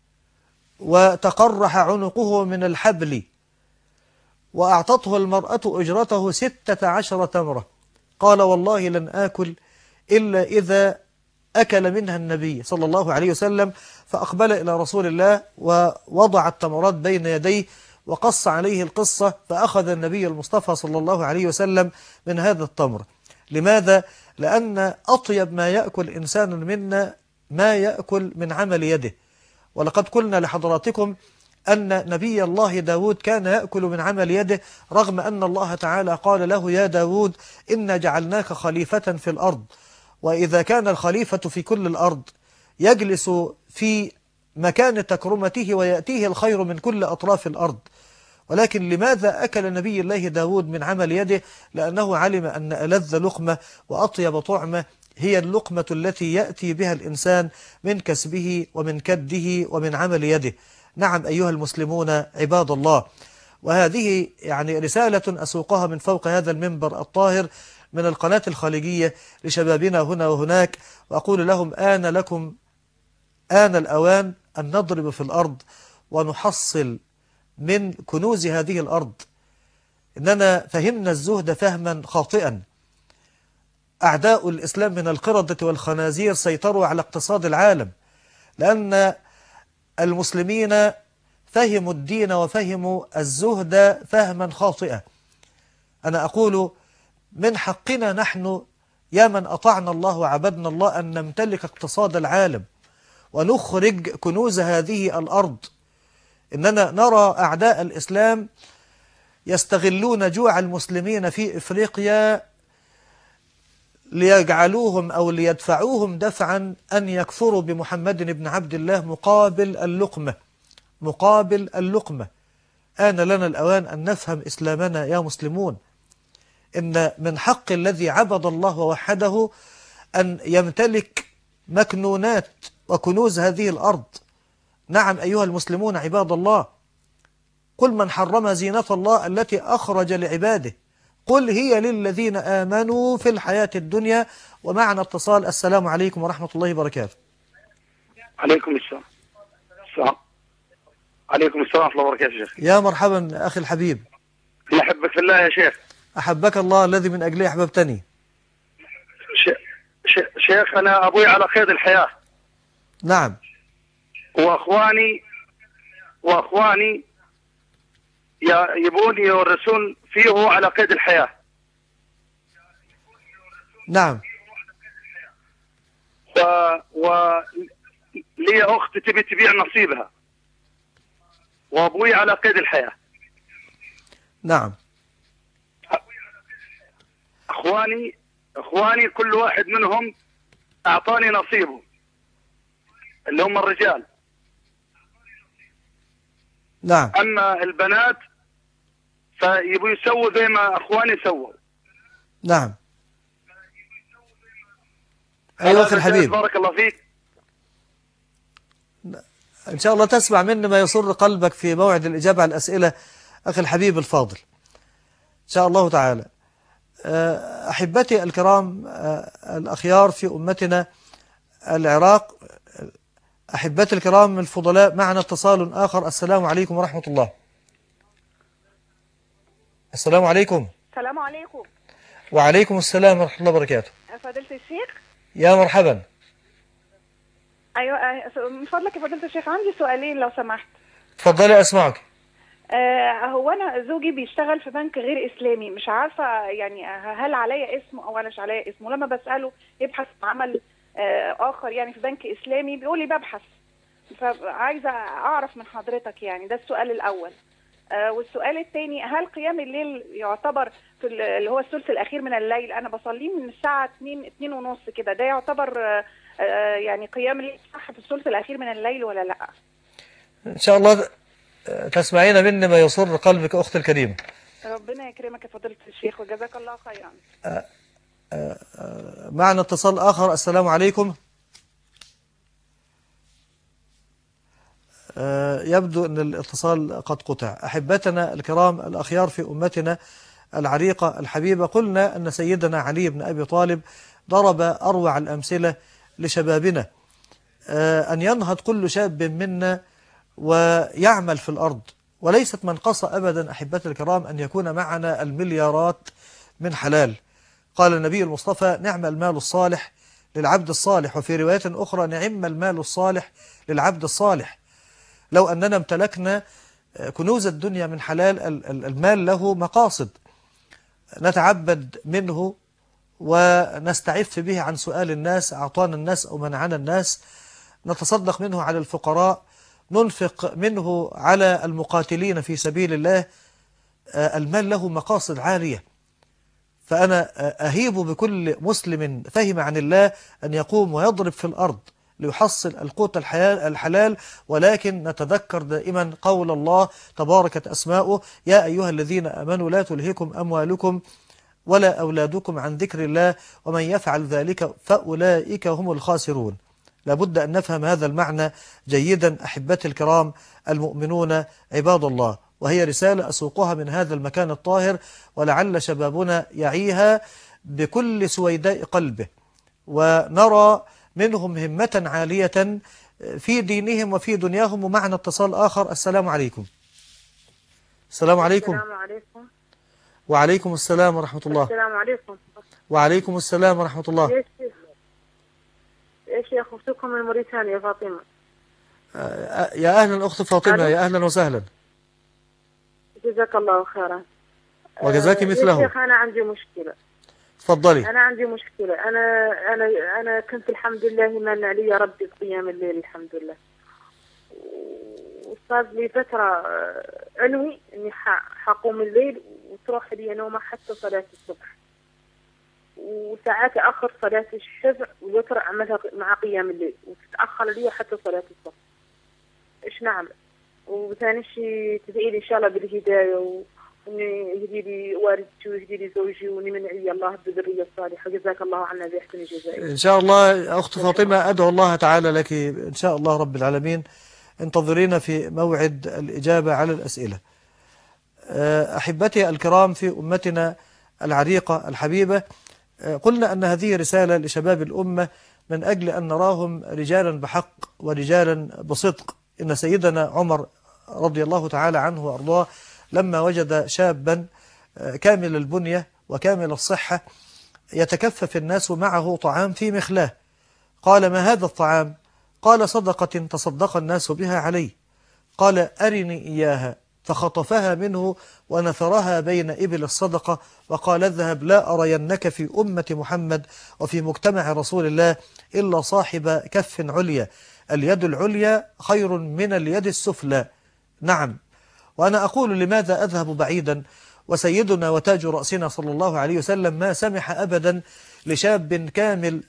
Speaker 1: وتقرح عنقه من الحبل، وأعطته المرأة أجرته ستة عشر تمرة. قال: والله لن آكل إلا إذا أكل منها النبي صلى الله عليه وسلم. فأقبل إلى رسول الله ووضع التمرات بين يديه وقص عليه القصة، فأخذ النبي المصطفى صلى الله عليه وسلم من هذا التمر. لماذا؟ لأن أطيب ما يأكل إنسان منا ما يأكل من عمل يده. ولقد قلنا لحضراتكم أن نبي الله داود كان يأكل من عمل يده، رغم أن الله تعالى قال له: يا داود إنا جعلناك خليفة في الأرض. وإذا كان الخليفة في كل الأرض يجلس في مكان تكرمته ويأتيه الخير من كل أطراف الأرض، ولكن لماذا أكل نبي الله داود من عمل يده؟ لأنه علم أن ألذ لقمة وأطيب طعمة هي اللقمة التي يأتي بها الإنسان من كسبه ومن كده ومن عمل يده. نعم أيها المسلمون عباد الله، وهذه يعني رسالة أسوقها من فوق هذا المنبر الطاهر من القناة الخليجية لشبابنا هنا وهناك، وأقول لهم: آن لكم آن الأوان أن نضرب في الأرض ونحصل من كنوز هذه الأرض. إننا فهمنا الزهد فهما خاطئا. أعداء الإسلام من القردة والخنازير سيطروا على اقتصاد العالم، لأن المسلمين فهموا الدين وفهموا الزهد فهما خاطئا. أنا أقول من حقنا نحن يا من أطعنا الله وعبدنا الله أن نمتلك اقتصاد العالم ونخرج كنوز هذه الأرض. إننا نرى أعداء الإسلام يستغلون جوع المسلمين في إفريقيا ليجعلوهم أو ليدفعوهم دفعا أن يكفروا بمحمد بن عبد الله مقابل اللقمة مقابل اللقمة. آن لنا الأوان أن نفهم إسلامنا يا مسلمون، إن من حق الذي عبد الله ووحده أن يمتلك مكنونات وكنوز هذه الأرض. نعم أيها المسلمون عباد الله، قل من حرم زينة الله التي أخرج لعباده، قل هي للذين آمنوا في الحياة الدنيا. ومعنا اتصال. السلام عليكم ورحمة الله وبركاته.
Speaker 8: عليكم السلام. السلام عليكم السلام ورحمة الله وبركاته شيخ.
Speaker 1: يا مرحبا أخي الحبيب.
Speaker 8: أحبك في الله يا شيخ.
Speaker 1: أحبك الله الذي من أجله أحببتني.
Speaker 8: شيخ أنا أبوي على قيد الحياة.
Speaker 1: نعم.
Speaker 8: وأخواني وأخواني يبون يورثون فيه وهو على قيد الحياة.
Speaker 1: نعم.
Speaker 8: و... و... لي أخت تبي تبيع نصيبها وأبوي على قيد الحياة.
Speaker 1: نعم.
Speaker 8: أخواني أخواني كل واحد منهم أعطاني نصيبه اللي هم الرجال.
Speaker 1: نعم.
Speaker 8: أما البنات فيبوا يسووا زي ما أخواني سووا.
Speaker 1: نعم. أيها أخي الحبيب،
Speaker 8: بارك الله فيك.
Speaker 1: إن شاء الله تسمع مني ما يسر قلبك في موعد الإجابة على الأسئلة أخي الحبيب الفاضل إن شاء الله تعالى. أحبتي الكرام الأخيار في أمتنا العراق، أحبتي الكرام الفضلاء، معنا اتصال آخر. السلام عليكم ورحمة الله. السلام عليكم.
Speaker 9: السلام عليكم.
Speaker 1: وعليكم السلام ورحمة الله وبركاته.
Speaker 9: فضيلة الشيخ.
Speaker 1: يا مرحبا.
Speaker 9: أيوة من فضلك يا فضيلة الشيخ، عندي سؤالين لو سمحت.
Speaker 1: تفضلي أسمعك.
Speaker 9: آه هو أنا زوجي بيشتغل في بنك غير إسلامي، مش عارفة يعني هل عليا اسمه أو أنا مش عليا اسمه. لما بسأله يبحث عمل آه آخر يعني في بنك إسلامي بيقول لي ببحث، فعايزة أعرف من حضرتك يعني. ده السؤال الأول. آه والسؤال الثاني، هل قيام الليل يعتبر في اللي هو الثلث الأخير من الليل؟ أنا بصليه من الساعة اتنين اتنين ونص كده، ده يعتبر آه آه يعني قيام الليل صح في الثلث الأخير من الليل ولا لأ؟
Speaker 1: إن شاء الله تسمعين مني ما يسر قلبك أختي الكريمة.
Speaker 9: ربنا يكرمك يا فضيلة الشيخ وجزاك الله خيرا.
Speaker 1: آه آه آه معنا اتصال آخر. السلام عليكم. يبدو أن الاتصال قد قطع. أحبتنا الكرام الأخيار في أمتنا العريقة الحبيبة، قلنا أن سيدنا علي بن أبي طالب ضرب أروع الأمثلة لشبابنا، أن ينهض كل شاب منا ويعمل في الأرض، وليست منقصة أبدا أحبتي الكرام أن يكون معنا المليارات من حلال. قال النبي المصطفى: نعم المال الصالح للعبد الصالح، وفي رواية أخرى: نعم المال الصالح للعبد الصالح. لو أننا امتلكنا كنوز الدنيا من حلال، المال له مقاصد نتعبد منه ونستعف به عن سؤال الناس، أعطانا الناس أو منعنا الناس، نتصدق منه على الفقراء، ننفق منه على المقاتلين في سبيل الله. المال له مقاصد عالية، فأنا أهيب بكل مسلم فهم عن الله أن يقوم ويضرب في الأرض ليحصل القوت الحلال، ولكن نتذكر دائما قول الله تباركت أسماؤه: يا أيها الذين آمنوا لا تلهكم أموالكم ولا أولادكم عن ذكر الله ومن يفعل ذلك فأولئك هم الخاسرون. لابد أن نفهم هذا المعنى جيدا أحبتي الكرام المؤمنون عباد الله، وهي رسالة أسوقها من هذا المكان الطاهر، ولعل شبابنا يعيها بكل سويداء قلبه، ونرى منهم همة عالية في دينهم وفي دنياهم. ومعنا اتصال آخر. السلام عليكم. السلام عليكم.
Speaker 5: السلام عليكم.
Speaker 1: وعليكم السلام ورحمة الله.
Speaker 5: السلام عليكم.
Speaker 1: وعليكم السلام ورحمة الله.
Speaker 5: يا شيخ يا شيخ أختكم من موريتانيا فاطمة.
Speaker 1: آه يا أهلا أخت فاطمة، يا أهلا وسهلا.
Speaker 5: جزاك الله خيرا.
Speaker 1: وجزاك مثله.
Speaker 5: يا شيخ أنا عندي مشكلة.
Speaker 1: تفضلي.
Speaker 5: أنا عندي مشكلة. أنا أنا أنا كنت الحمد لله من علي ربي قيام الليل الحمد لله. صار لي فترة أنوي إني حقوم الليل وتروح لي نومة حتى صلاة الصبح، وساعات أخر صلاة الشفع والوتر أعملها مع قيام الليل، وتتأخر لي حتى صلاة الصبح. إيش نعمل؟ وثاني شيء تدعي لي إن شاء الله بالهداية، وإني يهدي لي والدتي ويهدي لي زوجي، وإني من علي الله بالذرية الصالحة. جزاك الله عنا بأحسن الجزاء.
Speaker 1: إن شاء الله أخت فاطمة، أدعو الله تعالى لك إن شاء الله رب العالمين. انتظرينا في موعد الإجابة على الأسئلة. أحبتي الكرام في أمتنا العريقة الحبيبة، قلنا أن هذه رسالة لشباب الأمة من أجل أن نراهم رجالا بحق ورجالا بصدق. إن سيدنا عمر رضي الله تعالى عنه وأرضاه لما وجد شابا كامل البنية وكامل الصحة يتكفف الناس معه طعام في مخلاه، قال: ما هذا الطعام؟ قال: صدقة تصدق الناس بها عليه. قال: أرني إياها. فخطفها منه ونثرها بين إبل الصدقة وقال: اذهب لا أرينك في أمة محمد وفي مجتمع رسول الله إلا صاحب كف عليا، اليد العليا خير من اليد السفلى. نعم، وأنا أقول لماذا أذهب بعيدا وسيدنا وتاج رأسنا صلى الله عليه وسلم ما سمح أبدا لشاب كامل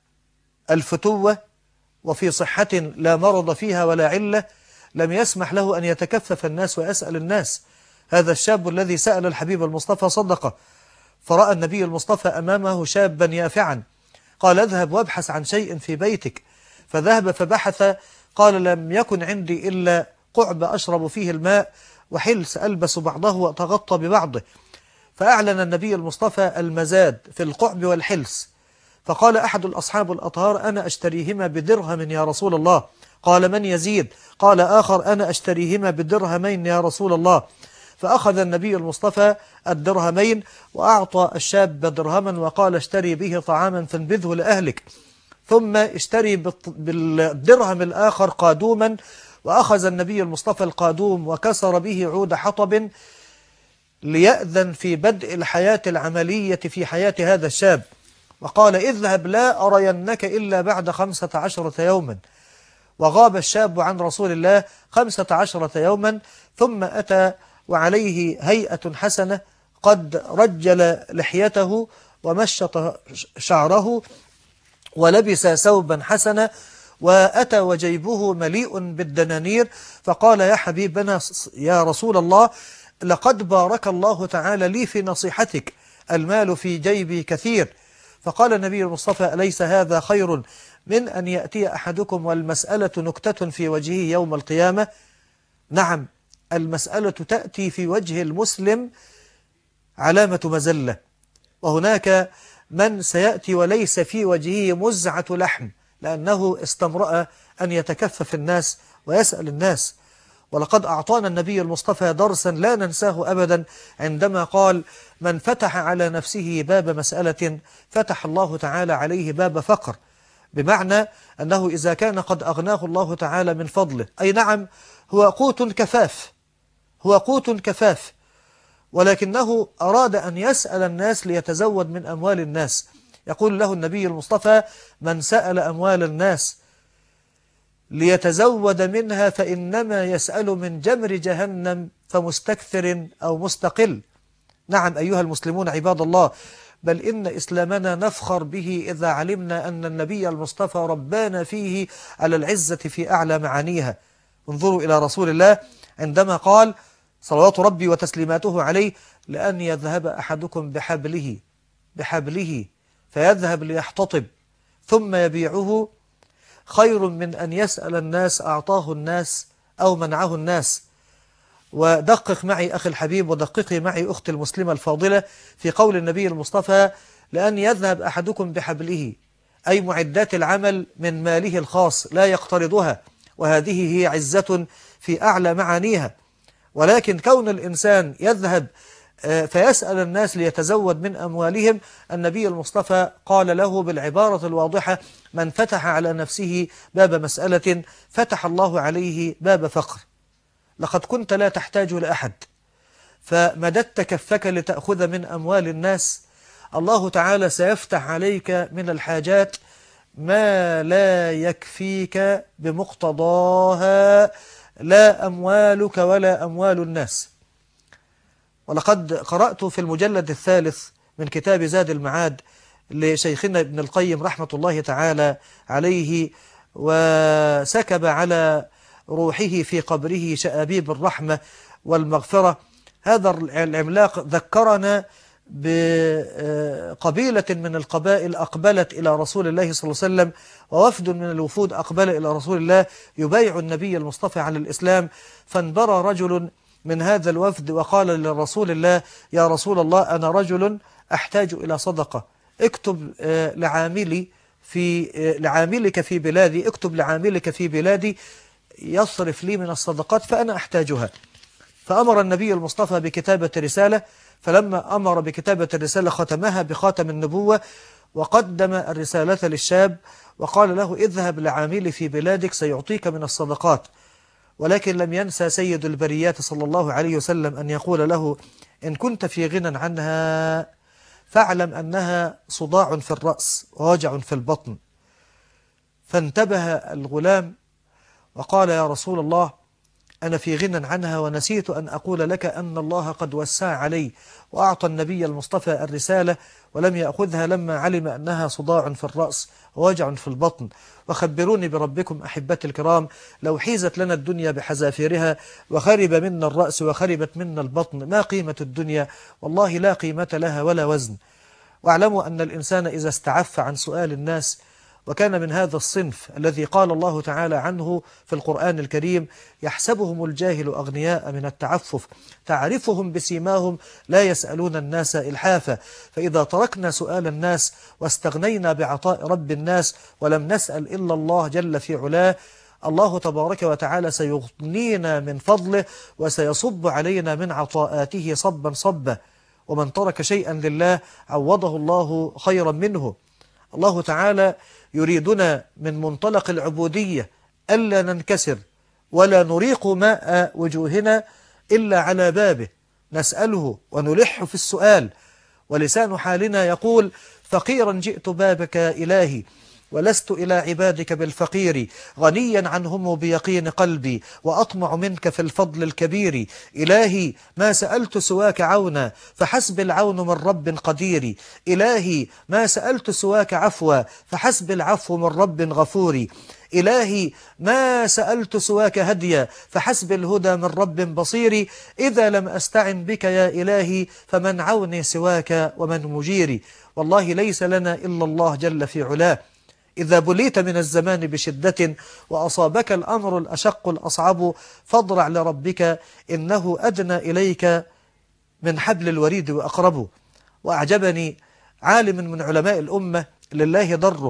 Speaker 1: الفتوة وفي صحة لا مرض فيها ولا علة، لم يسمح له أن يتكفف الناس ويسأل الناس. هذا الشاب الذي سأل الحبيب المصطفى صدقة، فرأى النبي المصطفى أمامه شابا يافعا، قال: اذهب وابحث عن شيء في بيتك. فذهب فبحث، قال: لم يكن عندي إلا قعب أشرب فيه الماء وحلس ألبس بعضه وأتغطى ببعضه. فأعلن النبي المصطفى المزاد في القعب والحلس، فقال أحد الأصحاب الأطهار: أنا أشتريهما بدرهم يا رسول الله. قال: من يزيد؟ قال آخر: أنا أشتريهما بدرهمين يا رسول الله. فأخذ النبي المصطفى الدرهمين وأعطى الشاب درهما وقال: اشتري به طعاما فانبذه لأهلك. ثم اشتري بالدرهم الآخر قادوما، وأخذ النبي المصطفى القادوم وكسر به عود حطب ليأذن في بدء الحياة العملية في حياة هذا الشاب، وقال: اذهب لا أرينك إلا بعد خمسة عشرة يوما. وغاب الشاب عن رسول الله خمسة عشرة يوما، ثم أتى وعليه هيئة حسنة، قد رجل لحيته ومشط شعره ولبس ثوبا حسنا، وأتى وجيبه مليء بالدنانير، فقال: يا حبيبنا يا رسول الله، لقد بارك الله تعالى لي في نصيحتك، المال في جيبي كثير. فقال النبي المصطفى: أليس هذا خير من أن يأتي أحدكم والمسألة نكتة في وجهه يوم القيامة؟ نعم، المسألة تأتي في وجه المسلم علامة مزلة، وهناك من سيأتي وليس في وجهه مزعة لحم، لأنه استمرأ أن يتكفف الناس ويسأل الناس. ولقد أعطانا النبي المصطفى درسا لا ننساه أبدا عندما قال: من فتح على نفسه باب مسألة فتح الله تعالى عليه باب فقر، بمعنى أنه إذا كان قد أغناه الله تعالى من فضله، أي نعم هو قوت كفاف، هو قوت كفاف، ولكنه أراد أن يسأل الناس ليتزود من أموال الناس. يقول له النبي المصطفى: من سأل أموال الناس ليتزود منها فإنما يسأل من جمر جهنم فمستكثر أو مستقل. نعم أيها المسلمون عباد الله، بل إن إسلامنا نفخر به إذا علمنا أن النبي المصطفى ربانا فيه على العزة في أعلى معانيها. انظروا إلى رسول الله عندما قال صلوات ربي وتسليماته عليه: لأن يذهب أحدكم بحبله بحبله فيذهب ليحتطب ثم يبيعه خير من أن يسأل الناس أعطاه الناس أو منعه الناس. ودقق معي أخي الحبيب ودققي معي أختي المسلمة الفاضلة في قول النبي المصطفى: لأن يذهب أحدكم بحبله، أي معدات العمل من ماله الخاص لا يقترضها، وهذه هي عزة في أعلى معانيها. ولكن كون الإنسان يذهب فيسأل الناس ليتزود من أموالهم، النبي المصطفى قال له بالعبارة الواضحة: من فتح على نفسه باب مسألة فتح الله عليه باب فقر. لقد كنت لا تحتاج لأحد فمددت كفك لتأخذ من أموال الناس، الله تعالى سيفتح عليك من الحاجات ما لا يكفيك بمقتضاها لا أموالك ولا أموال الناس. ولقد قرأت في المجلد الثالث من كتاب زاد المعاد لشيخنا ابن القيم رحمة الله تعالى عليه، وسكب على روحه في قبره شآبيب الرحمة والمغفرة، هذا العملاق ذكرنا بقبيلة من القبائل أقبلت إلى رسول الله صلى الله عليه وسلم، ووفد من الوفود أقبل إلى رسول الله يبايع النبي المصطفى على الإسلام، فانبرى رجل من هذا الوفد وقال لرسول الله: يا رسول الله، أنا رجل أحتاج إلى صدقة، اكتب لعاملي في لعاملك في بلادي اكتب لعاملك في بلادي يصرف لي من الصدقات فأنا أحتاجها. فأمر النبي المصطفى بكتابة رسالة، فلما أمر بكتابة الرسالة ختمها بخاتم النبوة، وقدم الرسالة للشاب وقال له: اذهب لعاملي في بلادك سيعطيك من الصدقات. ولكن لم ينسى سيد البريات صلى الله عليه وسلم أن يقول له: إن كنت في غنى عنها فاعلم أنها صداع في الرأس ووجع في البطن. فانتبه الغلام وقال: يا رسول الله، أنا في غنى عنها ونسيت أن أقول لك أن الله قد وسع علي، وأعطى النبي المصطفى الرسالة ولم يأخذها لما علم أنها صداع في الرأس ووجع في البطن. وخبروني بربكم أحبتي الكرام، لو حيزت لنا الدنيا بحذافيرها وخرب منا الرأس وخربت منا البطن ما قيمة الدنيا؟ والله لا قيمة لها ولا وزن. واعلموا أن الإنسان إذا استعف عن سؤال الناس، وكان من هذا الصنف الذي قال الله تعالى عنه في القرآن الكريم: يحسبهم الجاهل أغنياء من التعفف تعرفهم بسيماهم لا يسألون الناس إلحافا. فإذا تركنا سؤال الناس واستغنينا بعطاء رب الناس ولم نسأل إلا الله جل في علاه، الله تبارك وتعالى سيغنينا من فضله وسيصب علينا من عطاءاته صبا صبا. ومن ترك شيئا لله عوضه الله خيرا منه. الله تعالى يريدنا من منطلق العبودية ألا ننكسر ولا نريق ماء وجوهنا إلا على بابه، نسأله ونلح في السؤال، ولسان حالنا يقول: فقيرا جئت بابك إلهي ولست إلى عبادك بالفقير، غنيا عنهم بيقين قلبي وأطمع منك في الفضل الكبير. إلهي ما سألت سواك عونا فحسب العون من رب قدير. إلهي ما سألت سواك عفوا فحسب العفو من رب غفور. إلهي ما سألت سواك هديا فحسب الهدى من رب بصير. إذا لم أستعن بك يا إلهي فمن عوني سواك ومن مجيري. والله ليس لنا إلا الله جل في علاه. إذا بليت من الزمان بشدة وأصابك الأمر الأشق الأصعب فاضرع لربك إنه أدنى إليك من حبل الوريد وأقرب. وأعجبني عالم من علماء الأمة لله ضره،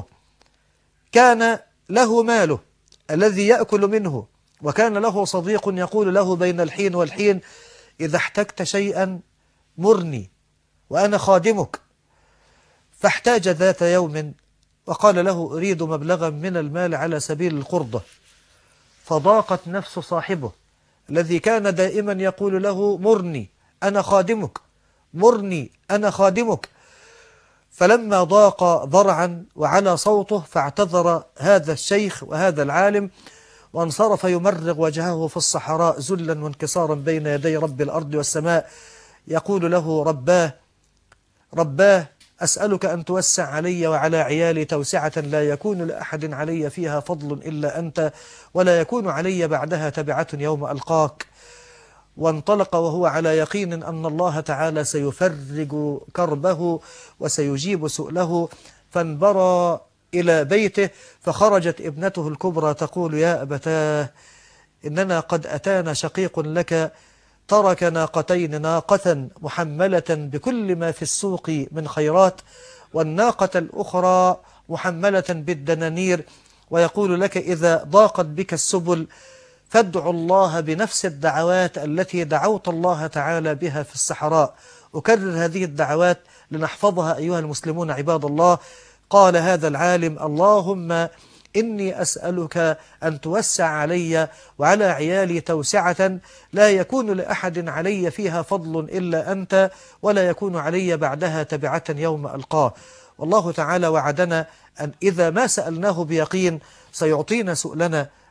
Speaker 1: كان له ماله الذي يأكل منه، وكان له صديق يقول له بين الحين والحين: إذا احتجت شيئا مرني وأنا خادمك. فاحتاج ذات يوم وقال له: أريد مبلغا من المال على سبيل القرضة. فضاقت نفس صاحبه الذي كان دائما يقول له: مرني أنا خادمك، مرني أنا خادمك. فلما ضاق ضرعا وعلى صوته فاعتذر هذا الشيخ وهذا العالم وانصرف يمرغ وجهه في الصحراء ذلا وانكسارا بين يدي رب الأرض والسماء، يقول له رباه: رباه أسألك أن توسع علي وعلى عيالي توسعة لا يكون لأحد علي فيها فضل إلا أنت، ولا يكون علي بعدها تبعة يوم ألقاك. وانطلق وهو على يقين أن الله تعالى سيفرج كربه وسيجيب سؤله، فانبرى إلى بيته، فخرجت ابنته الكبرى تقول: يا أبتاه، إننا قد أتانا شقيق لك ترك ناقتين، ناقة محملة بكل ما في السوق من خيرات، والناقة الأخرى محملة بالدنانير، ويقول لك: إذا ضاقت بك السبل فادعوا الله بنفس الدعوات التي دعوت الله تعالى بها في الصحراء. أكرر هذه الدعوات لنحفظها أيها المسلمون عباد الله. قال هذا العالم: اللهم إني أسألك أن توسع علي وعلى عيالي توسعة لا يكون لأحد علي فيها فضل إلا أنت، ولا يكون علي بعدها تبعة يوم ألقاه. والله تعالى وعدنا أن إذا ما سألناه بيقين سيعطينا سؤلنا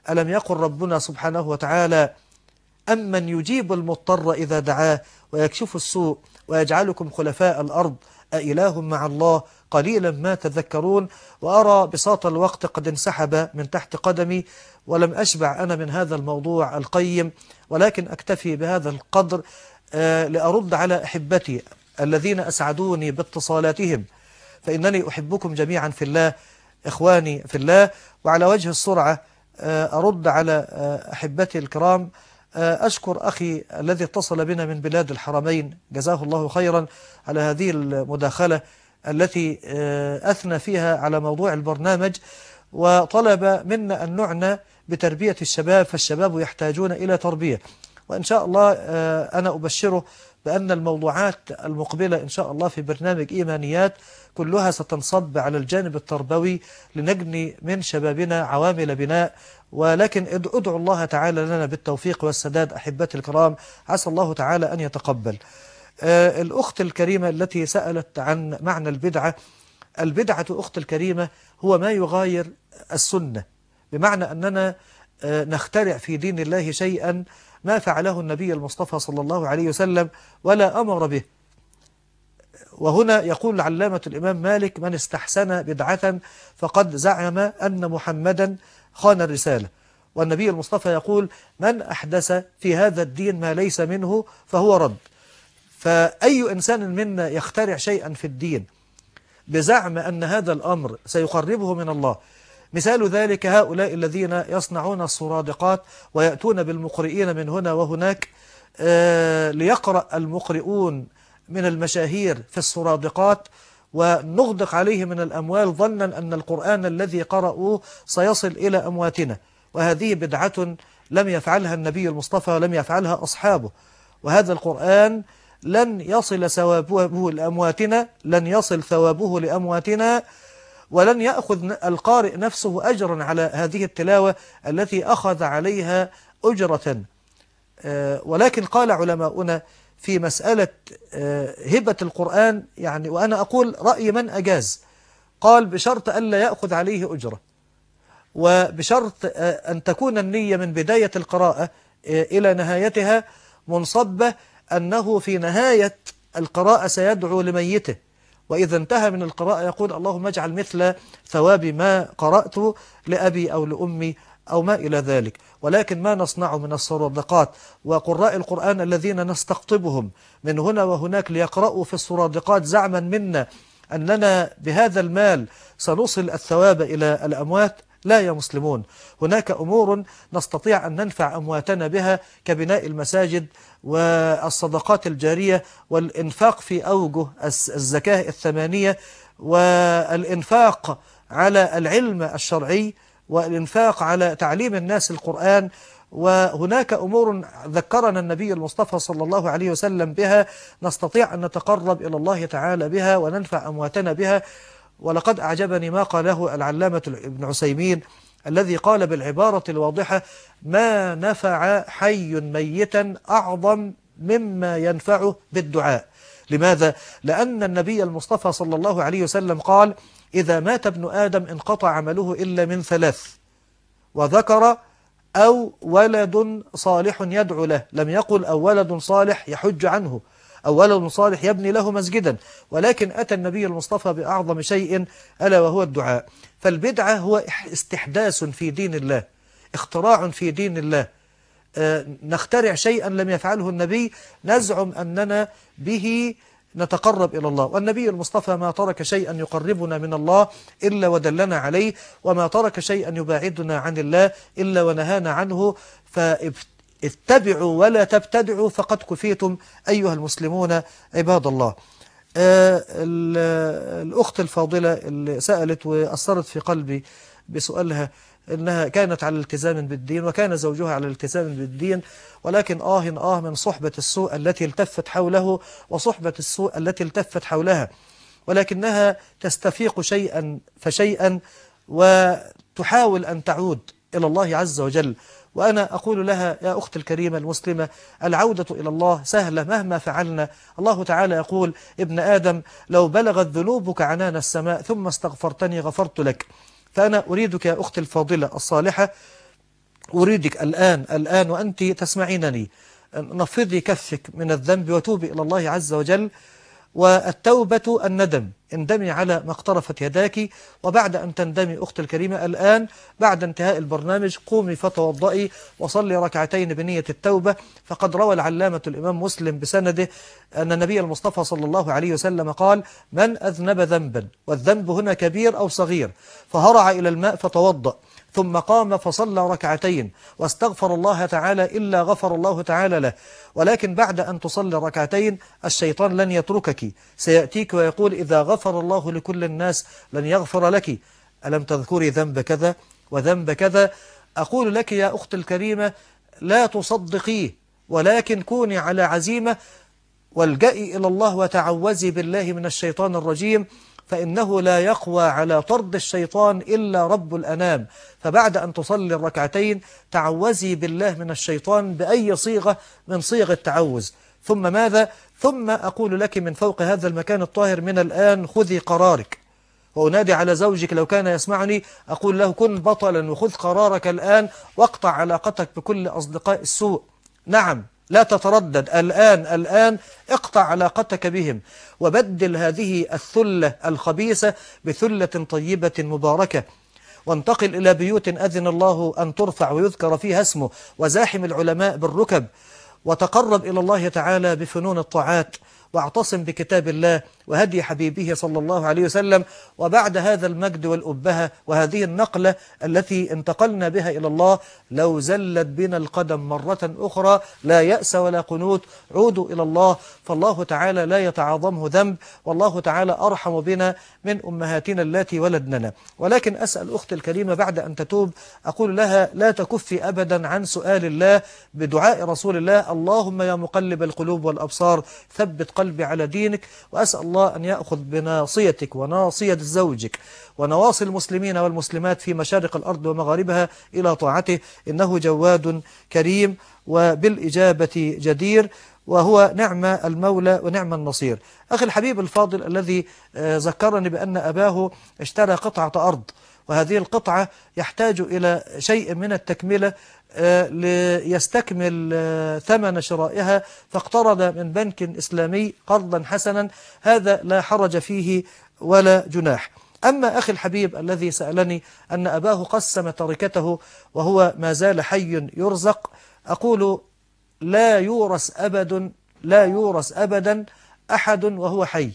Speaker 1: ألم يقل ربنا سبحانه وتعالى أمن يجيب المضطر إذا دعاه ويكشف السوء ويجعلكم خلفاء الأرض أإله مع الله قليلا ما تذكرون. وأرى بساط الوقت قد انسحب من تحت قدمي ولم أشبع أنا من هذا الموضوع القيم، ولكن أكتفي بهذا القدر آه لأرد على أحبتي الذين أسعدوني باتصالاتهم، فإنني أحبكم جميعا في الله، إخواني في الله. وعلى وجه السرعة آه أرد على آه أحبتي الكرام. أشكر أخي الذي اتصل بنا من بلاد الحرمين جزاه الله خيرا على هذه المداخلة التي أثنى فيها على موضوع البرنامج، وطلب منا أن نعنى بتربية الشباب، فالشباب يحتاجون إلى تربية. وإن شاء الله أنا أبشره بأن الموضوعات المقبلة إن شاء الله في برنامج إيمانيات كلها ستنصب على الجانب التربوي لنجني من شبابنا عوامل بناء. ولكن ادعو الله تعالى لنا بالتوفيق والسداد أحبتي الكرام، عسى الله تعالى أن يتقبل. آه الأخت الكريمة التي سألت عن معنى البدعة، البدعة أخت الكريمة هو ما يغاير السنة، بمعنى أننا آه نخترع في دين الله شيئا ما فعله النبي المصطفى صلى الله عليه وسلم ولا أمر به. وهنا يقول علامة الإمام مالك: من استحسن بدعة فقد زعم أن محمدا خان الرسالة. والنبي المصطفى يقول: من أحدث في هذا الدين ما ليس منه فهو رد. فأي إنسان منا يخترع شيئا في الدين بزعم أن هذا الأمر سيقربه من الله، مثال ذلك هؤلاء الذين يصنعون السرادقات ويأتون بالمقرئين من هنا وهناك آه ليقرأ المقرئون من المشاهير في السرادقات ونغدق عليه من الأموال ظنا أن القرآن الذي قرأوه سيصل إلى أمواتنا. وهذه بدعة لم يفعلها النبي المصطفى ولم يفعلها أصحابه. وهذا القرآن لن يصل ثوابه لأمواتنا، لن يصل ثوابه لأمواتنا، ولن يأخذ القارئ نفسه أجرا على هذه التلاوة التي أخذ عليها أجرة. ولكن قال علماؤنا في مسألة هبة القرآن، يعني وأنا أقول رأي من أجاز، قال بشرط ألا يأخذ عليه أجرة، وبشرط أن تكون النية من بداية القراءة إلى نهايتها منصبة أنه في نهاية القراءة سيدعو لميته، وإذا انتهى من القراءة يقول: اللهم اجعل مثل ثواب ما قرأت لأبي أو لأمي أو ما إلى ذلك. ولكن ما نصنع من السرادقات وقراء القرآن الذين نستقطبهم من هنا وهناك ليقرأوا في السرادقات زعما منا أننا بهذا المال سنوصل الثواب إلى الأموات، لا يا مسلمون. هناك أمور نستطيع أن ننفع أمواتنا بها كبناء المساجد والصدقات الجارية والإنفاق في أوجه الزكاة الثمانية والإنفاق على العلم الشرعي والإنفاق على تعليم الناس القرآن. وهناك أمور ذكرنا النبي المصطفى صلى الله عليه وسلم بها نستطيع أن نتقرب إلى الله تعالى بها وننفع أمواتنا بها. ولقد أعجبني ما قاله العلامة ابن عثيمين الذي قال بالعبارة الواضحة: ما نفع حي ميتا أعظم مما ينفعه بالدعاء. لماذا؟ لأن النبي المصطفى صلى الله عليه وسلم قال: إذا مات ابن آدم انقطع عمله إلا من ثلاث، وذكر أو ولد صالح يدعو له، لم يقل أو ولد صالح يحج عنه أو ولد صالح يبني له مسجدا، ولكن أتى النبي المصطفى بأعظم شيء ألا وهو الدعاء. فالبدعة هو استحداث في دين الله، اختراع في دين الله، آه نخترع شيئا لم يفعله النبي نزعم أننا به نتقرب إلى الله. والنبي المصطفى ما ترك شيئا يقربنا من الله إلا ودلنا عليه، وما ترك شيئا يباعدنا عن الله إلا ونهانا عنه. فاتبعوا ولا تبتدعوا فقد كفيتم أيها المسلمون عباد الله. آه الأخت الفاضلة اللي سألت وأثرت في قلبي بسؤالها إنها كانت على التزام بالدين وكان زوجها على التزام بالدين، ولكن آه آه من صحبة السوء التي التفت حوله وصحبة السوء التي التفت حولها، ولكنها تستفيق شيئا فشيئا وتحاول أن تعود إلى الله عز وجل. وأنا أقول لها: يا أخت الكريمة المسلمة، العودة إلى الله سهلة مهما فعلنا. الله تعالى يقول: ابن آدم لو بلغت ذنوبك عنان السماء ثم استغفرتني غفرت لك. فأنا أريدك يا أختي الفاضلة الصالحة أريدك الآن الآن وأنت تسمعينني، نفضي كفك من الذنب وتوبي إلى الله عز وجل، والتوبة الندم. اندمي على ما اقترفت يداك، وبعد أن تندمي أختي الكريمة الآن بعد انتهاء البرنامج قومي فتوضئي وصلي ركعتين بنية التوبة. فقد روى العلامة الإمام مسلم بسنده أن النبي المصطفى صلى الله عليه وسلم قال: من أذنب ذنبا، والذنب هنا كبير أو صغير، فهرع إلى الماء فتوضأ ثم قام فصلى ركعتين واستغفر الله تعالى إلا غفر الله تعالى له. ولكن بعد أن تصلي ركعتين الشيطان لن يتركك، سيأتيك ويقول: إذا غفر الله لكل الناس لن يغفر لك، ألم تذكري ذنب كذا وذنب كذا؟ أقول لك يا أخت الكريمة لا تصدقيه، ولكن كوني على عزيمة والجئي إلى الله وتعوذي بالله من الشيطان الرجيم، فإنه لا يقوى على طرد الشيطان إلا رب الأنام. فبعد أن تصلي الركعتين تعوذي بالله من الشيطان بأي صيغة من صيغ التعوذ. ثم ماذا؟ ثم أقول لك من فوق هذا المكان الطاهر من الآن خذي قرارك. وأنادي على زوجك لو كان يسمعني أقول له: كن بطلا وخذ قرارك الآن، واقطع علاقتك بكل أصدقاء السوء. نعم، لا تتردد، الآن الآن اقطع علاقتك بهم، وبدل هذه الثلة الخبيثة بثلة طيبة مباركة، وانتقل إلى بيوت أذن الله أن ترفع ويذكر فيها اسمه، وزاحم العلماء بالركب، وتقرب إلى الله تعالى بفنون الطاعات، واعتصم بكتاب الله وهدي حبيبه صلى الله عليه وسلم. وبعد هذا المجد والأبهة وهذه النقلة التي انتقلنا بها إلى الله، لو زلت بنا القدم مرة أخرى لا يأس ولا قنوت، عودوا إلى الله، فالله تعالى لا يتعاظمه ذنب، والله تعالى أرحم بنا من أمهاتنا التي ولدننا. ولكن أسأل أختي الكريمة بعد أن تتوب أقول لها: لا تكفي أبدا عن سؤال الله بدعاء رسول الله: اللهم يا مقلب القلوب والأبصار ثبت قلبي على دينك. وأسأل الله أن يأخذ بناصيتك وناصية زوجك ونواصي المسلمين والمسلمات في مشارق الأرض ومغاربها إلى طاعته، إنه جواد كريم وبالإجابة جدير، وهو نعم المولى ونعم النصير. أخي الحبيب الفاضل الذي ذكرني بأن أباه اشترى قطعة أرض، وهذه القطعة يحتاج إلى شيء من التكملة ليستكمل ثمن شرائها، فاقترض من بنك إسلامي قرضا حسنا، هذا لا حرج فيه ولا جناح. أما أخي الحبيب الذي سألني أن أباه قسم تركته وهو ما زال حي يرزق، أقول: لا يورث أبدا لا يورث أبدا أحد وهو حي،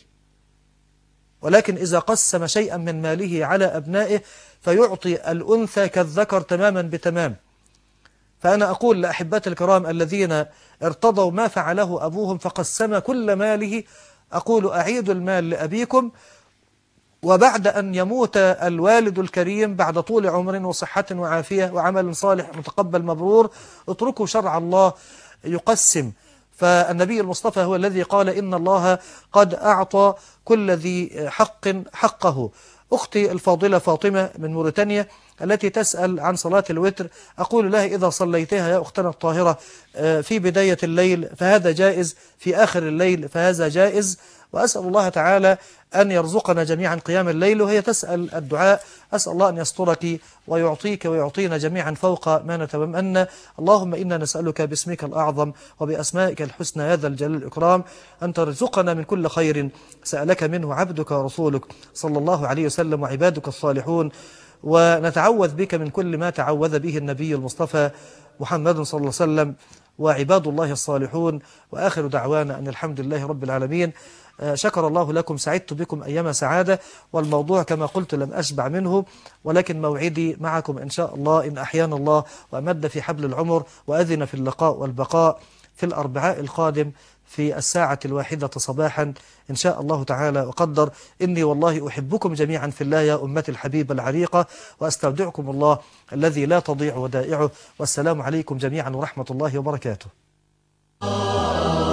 Speaker 1: ولكن إذا قسم شيئا من ماله على أبنائه فيعطي الأنثى كالذكر تماما بتمام. فأنا أقول لأحبات الكرام الذين ارتضوا ما فعله أبوهم فقسم كل ماله، أقول: أعيدوا المال لأبيكم، وبعد أن يموت الوالد الكريم بعد طول عمر وصحة وعافية وعمل صالح متقبل مبرور، اتركوا شرع الله يقسم. فالنبي المصطفى هو الذي قال: إن الله قد أعطى كل ذي حق حقه. أختي الفاضلة فاطمة من موريتانيا التي تسأل عن صلاة الوتر، أقول لها: إذا صليتها يا أختنا الطاهرة في بداية الليل فهذا جائز، في آخر الليل فهذا جائز، وأسأل الله تعالى أن يرزقنا جميعا قيام الليل. وهي تسأل الدعاء: أسأل الله أن يسترك ويعطيك ويعطينا جميعا فوق ما نتمنى. اللهم إنا نسألك باسمك الأعظم وبأسمائك الحسنى هذا الجلال الإكرام أن ترزقنا من كل خير سألك منه عبدك ورسولك صلى الله عليه وسلم وعبادك الصالحون، ونتعوذ بك من كل ما تعوذ به النبي المصطفى محمد صلى الله عليه وسلم وعباد الله الصالحون. وآخر دعوانا أن الحمد لله رب العالمين. شكر الله لكم، سعدت بكم أيام سعادة، والموضوع كما قلت لم أشبع منه، ولكن موعدي معكم إن شاء الله إن أحيانا الله وأمد في حبل العمر وأذن في اللقاء والبقاء في الأربعاء القادم في الساعة الواحدة صباحا إن شاء الله تعالى وقدر. إني والله أحبكم جميعا في الله يا أمتي الحبيبة العريقة، وأستودعكم الله الذي لا تضيع ودائعه، والسلام عليكم جميعا ورحمة الله وبركاته.